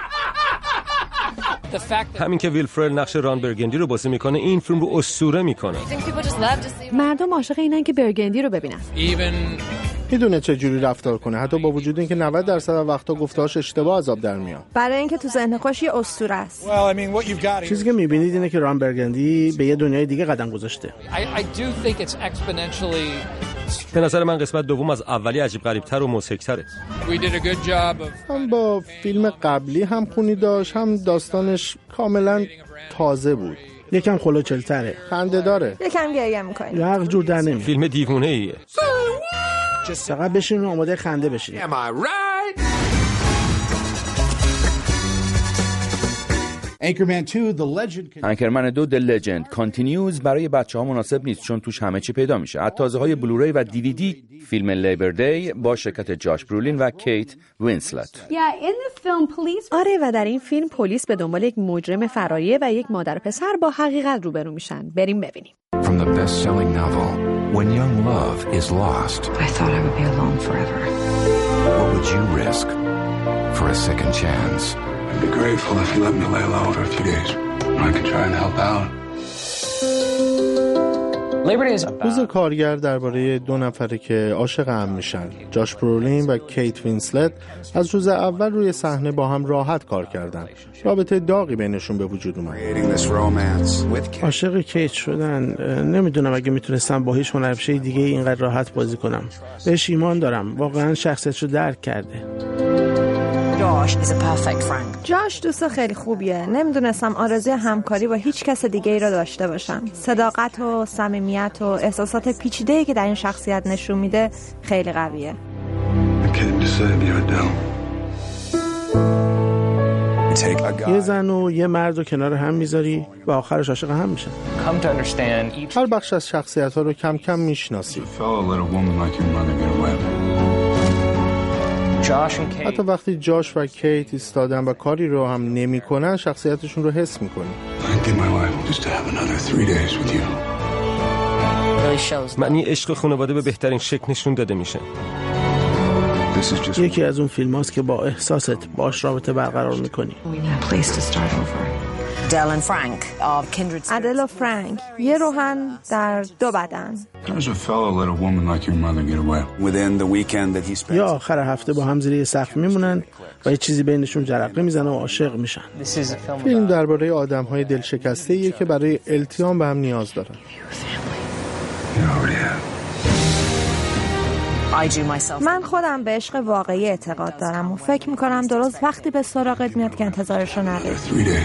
S18: همین که ویل فرل نقش ران برگندی رو بازی میکنه این فیلم رو اسطوره میکنه.
S16: مردم عاشق اینن که برگندی رو ببینن.
S2: میدونه چه جوری رفتار کنه حتی با وجود اینکه نود درصد وقتا گفته‌هاش اشتباه از آب در میاد.
S19: برای اینکه تو ذهن خوش یه اسطوره است.
S17: چیزی که میبینید اینه که ران برگندی به یه دنیای دیگه قدم گذاشته.
S18: به نظر من قسمت دوم از اولی عجیب غریب‌تر و مضحک‌تره.
S2: هم با فیلم قبلی هم خونی داشت، هم داستانش کاملا تازه بود.
S17: یکم خلوچل‌تره.
S2: خنده داره.
S19: یکم گریه می‌کنی.
S17: عقل جور در نمیاد.
S18: فیلم دیوونه‌ایه.
S17: فقط بشین و آماده خنده بشین.
S6: Anchorman two, The Legend.
S15: انکرمن دو The Legend Continues برای بچه‌ها مناسب نیست چون توش همه چی پیدا میشه. از تازه‌های بلوری و دیویدی فیلم لیبر دی با شرکت جاش برولین و کیت وینسلت.
S16: آره و در این فیلم پلیس به دنبال یک مجرم فراری و یک مادر و پسر با حقیقت روبرو میشن. بریم ببینیم.
S7: From the best-selling novel When Young Love is Lost.
S21: I thought I would be alone forever.
S7: What would you risk for a second chance?
S22: I'd be grateful if you let me lay low for a few days. I could try and help out.
S2: روز کارگر درباره دو نفره که عاشق هم میشن. جاش برولین و کیت وینسلت از روز اول روی صحنه با هم راحت کار کردن. رابطه داغی بینشون به وجود اومد.
S17: عاشق کیت شدن. نمیدونم اگه میتونستم با هیچ هنرپیشه دیگه اینقدر راحت بازی کنم. بهش ایمان دارم. واقعا شخصیتشو درک کرده.
S19: جاش دوست خیلی خوبیه. نمیدونستم آرزوی همکاری با هیچ کس دیگه ای را داشته باشم. صداقت و صمیمیت و احساسات پیچیده‌ای که در این شخصیت نشون میده خیلی قویه.
S17: یه زن و یه مرد رو کنار هم میذاری و آخرش عاشق هم میشن.
S2: هر بخش از شخصیت ها رو کم کم میشناسی. حتی وقتی جاش و کیت ایستادن و کاری رو هم نمی کنن شخصیتشون رو حس میکنی.
S18: معنی عشق خانواده به بهترین شکل نشون داده میشه.
S17: یکی از اون فیلم هاست که با احساست باش رابطه برقرار میکنی.
S19: ادل و فرانک یه روحن در دو بدن.
S17: یا آخر هفته با هم زیر یه سقف میمونن و یه چیزی بینشون جرقه میزنه و عاشق میشن.
S2: فیلم درباره آدم‌های دلشکسته‌ایه که برای التیام به هم نیاز دارن.
S19: من خودم به عشق واقعی اعتقاد دارم و فکر میکنم درست وقتی به سراغت میاد که انتظارش رو نداری.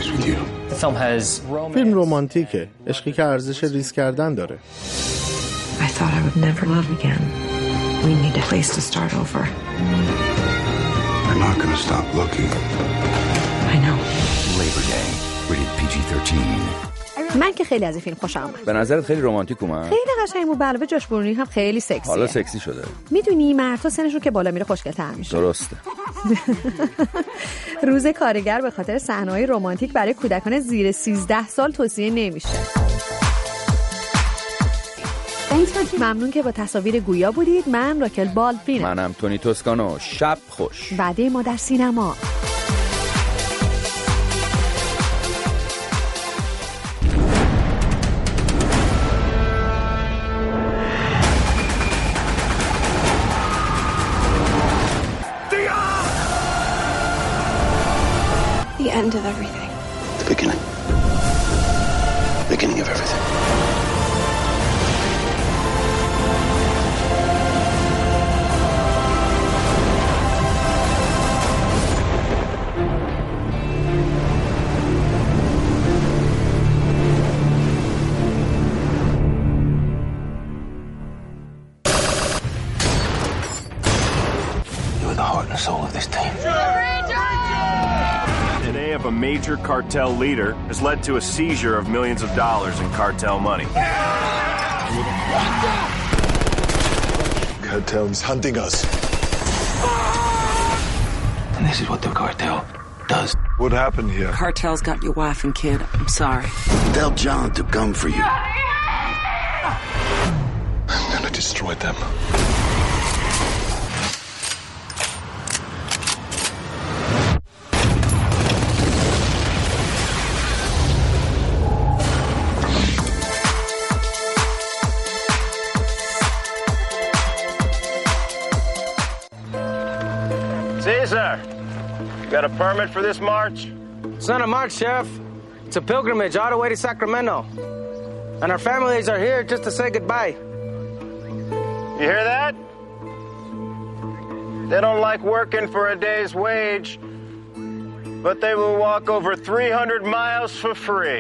S2: فیلم رمانتیکه، عشقی که ارزش ریسک کردن داره.
S21: I thought I would never love again. We need a place to start over.
S22: I'm not going to stop looking.
S21: I know.
S7: Labor Day, rated پی جی thirteen.
S16: من که خیلی از این فیلم خوشم اومد.
S15: به نظرت خیلی رمانتیک اومد؟
S16: خیلی قشنگ بود. علاوه جاش برولین هم خیلی سکسیه.
S15: حالا سکسی شده.
S16: میدونی مردها سنشون که بالا میره خوشگل‌تر میشه.
S15: درسته.
S16: روز کارگر به خاطر صحنه‌های رمانتیک برای کودکان زیر سیزده سال توصیه نمیشه. ممنون که با تصاویر گویا بودید. من راکل بالدوین.
S15: منم تونی توسکانو. شب خوش.
S16: بعد ما در سینما.
S21: The end of everything.
S22: The beginning. The beginning of everything. You're the heart and soul of this team.
S25: Of a major cartel leader has led to a seizure of millions of dollars in cartel money.
S22: Cartel is hunting us.
S21: And this is what the cartel does.
S22: What happened here?
S21: Cartel's got your wife and kid. I'm sorry.
S22: Tell John to come for you. I'm gonna destroy them.
S25: Caesar, you got a permit for this march?
S26: It's not a march, Sheriff. It's a pilgrimage all the way to Sacramento. And our families are here just to say goodbye.
S25: You hear that? They don't like working for a day's wage, but they will walk over three hundred miles for free.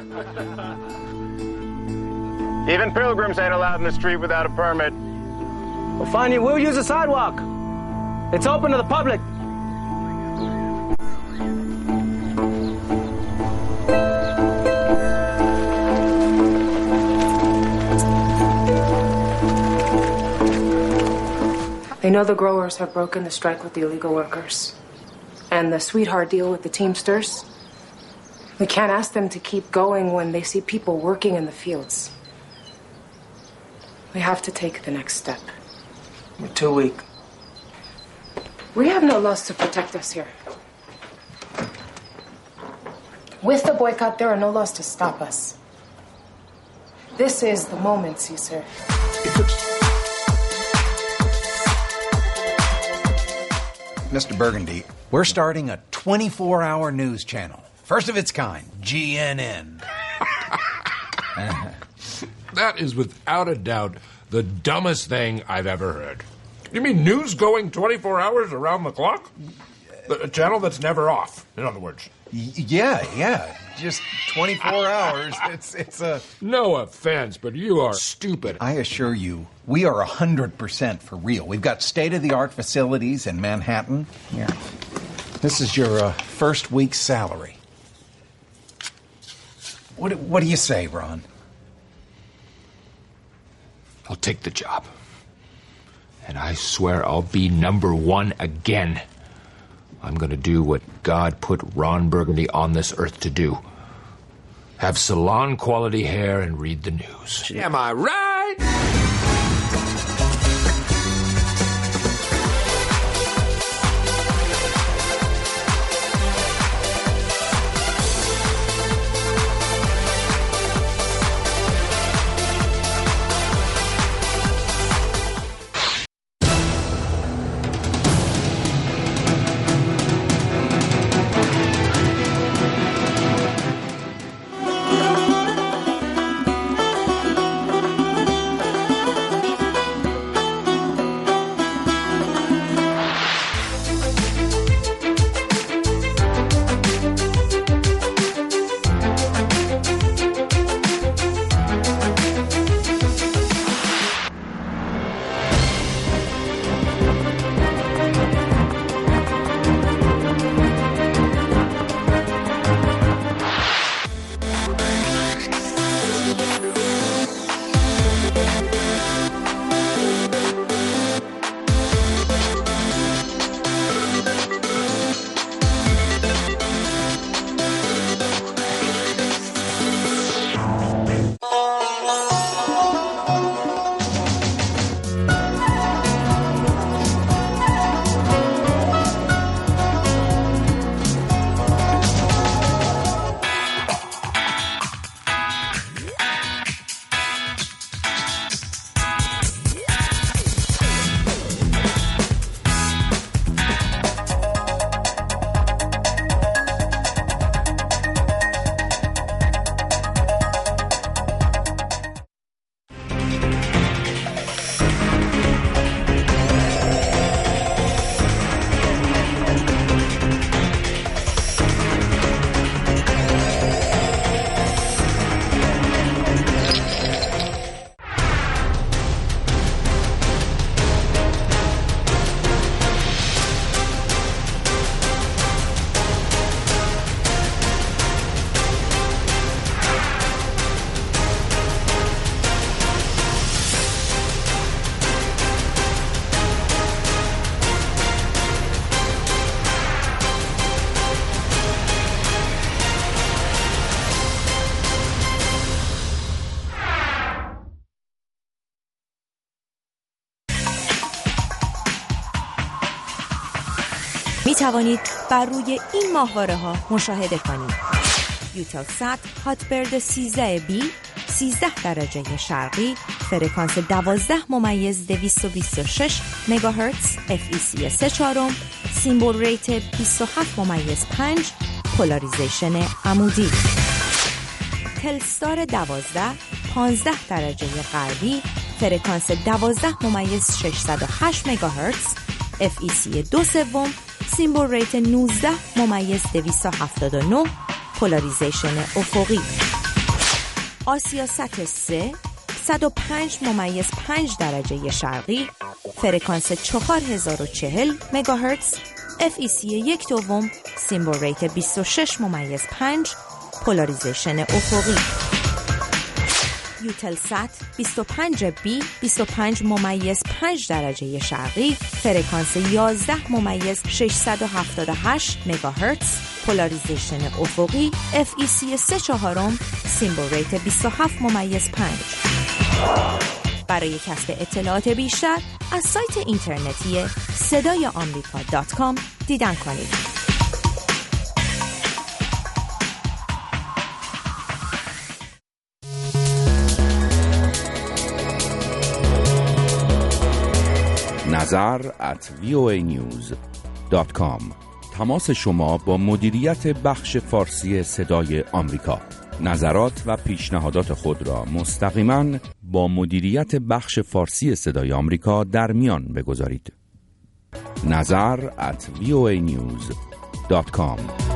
S25: Even pilgrims ain't allowed in the street without a permit.
S26: Well, fine, you will use the sidewalk. It's open to the public.
S3: know the growers have broken the strike with the illegal workers and the sweetheart deal with the Teamsters. We can't ask them to keep going when they see people working in the fields. We have to take the next step.
S26: We're too weak.
S3: We have no laws to protect us here. With the boycott, there are no laws to stop us. This is the moment, Caesar.
S4: Mister Burgundy, we're starting a twenty-four hour news channel. First of its kind, G N N.
S5: That is without a doubt the dumbest thing I've ever heard. You mean news going twenty-four hours around the clock? A channel that's never off, in other words.
S4: Y- yeah, yeah. Just twenty-four hours. It's it's a...
S5: No offense, but you are stupid.
S4: I assure you, we are one hundred percent for real. We've got state-of-the-art facilities in Manhattan. Here. This is your uh, first week's salary. What, what do you say, Ron?
S5: I'll take the job. And I swear I'll be number one again. I'm going to do what God put Ron Burgundy on this earth to do. Have salon-quality hair and read the news. Am I right?
S8: می توانید بر روی این ماهواره ها مشاهده کنید. یوتلسات هاتبرد سیزده بی سیزده درجه شرقی، فرکانس دوازده ممیز دویست و بیست و شش مگاهرتز، اف ای سی سه چهارم، سیمبل ریت بیست و هفت ممیز پنج، پولاریزیشن عمودی. تلستار دوازده پانزده درجه غربی، فرکانس دوازده ممیز ششصد و هشت مگاهرتز، اف ای سی دو سوم، سیمبل ریت نوزده ممیز دویست و هفتاد و نه، پولاریزیشن افقی. آسیاست سه صد و پنج ممیز پنج درجه شرقی، فرکانس چهار هزار و چهل مگاهرتز، اف ای سی یک دوم، سیمبل ریت بیست و شش ممیز پنج، پولاریزیشن افقی. یوتلسات بیست و پنج بی بیست و پنج ممیز پنج درجه شرقی، فرکانس یازده ممیز ششصد و هفتاد و هشت مگاهرتز، پولاریزیشن افقی، اف ای سی سه چهارم، سیمبل ریت بیست و هفت ممیز پنج. برای کسب اطلاعات بیشتر از سایت اینترنتی صدای آمریکا دات کام دیدن کنید.
S15: نظر ات وی او ای نیوز دات کام. تماس شما با مدیریت بخش فارسی صدای آمریکا. نظرات و پیشنهادات خود را مستقیما با مدیریت بخش فارسی صدای آمریکا در میان بگذارید. نظر ات وی او ای نیوز دات کام.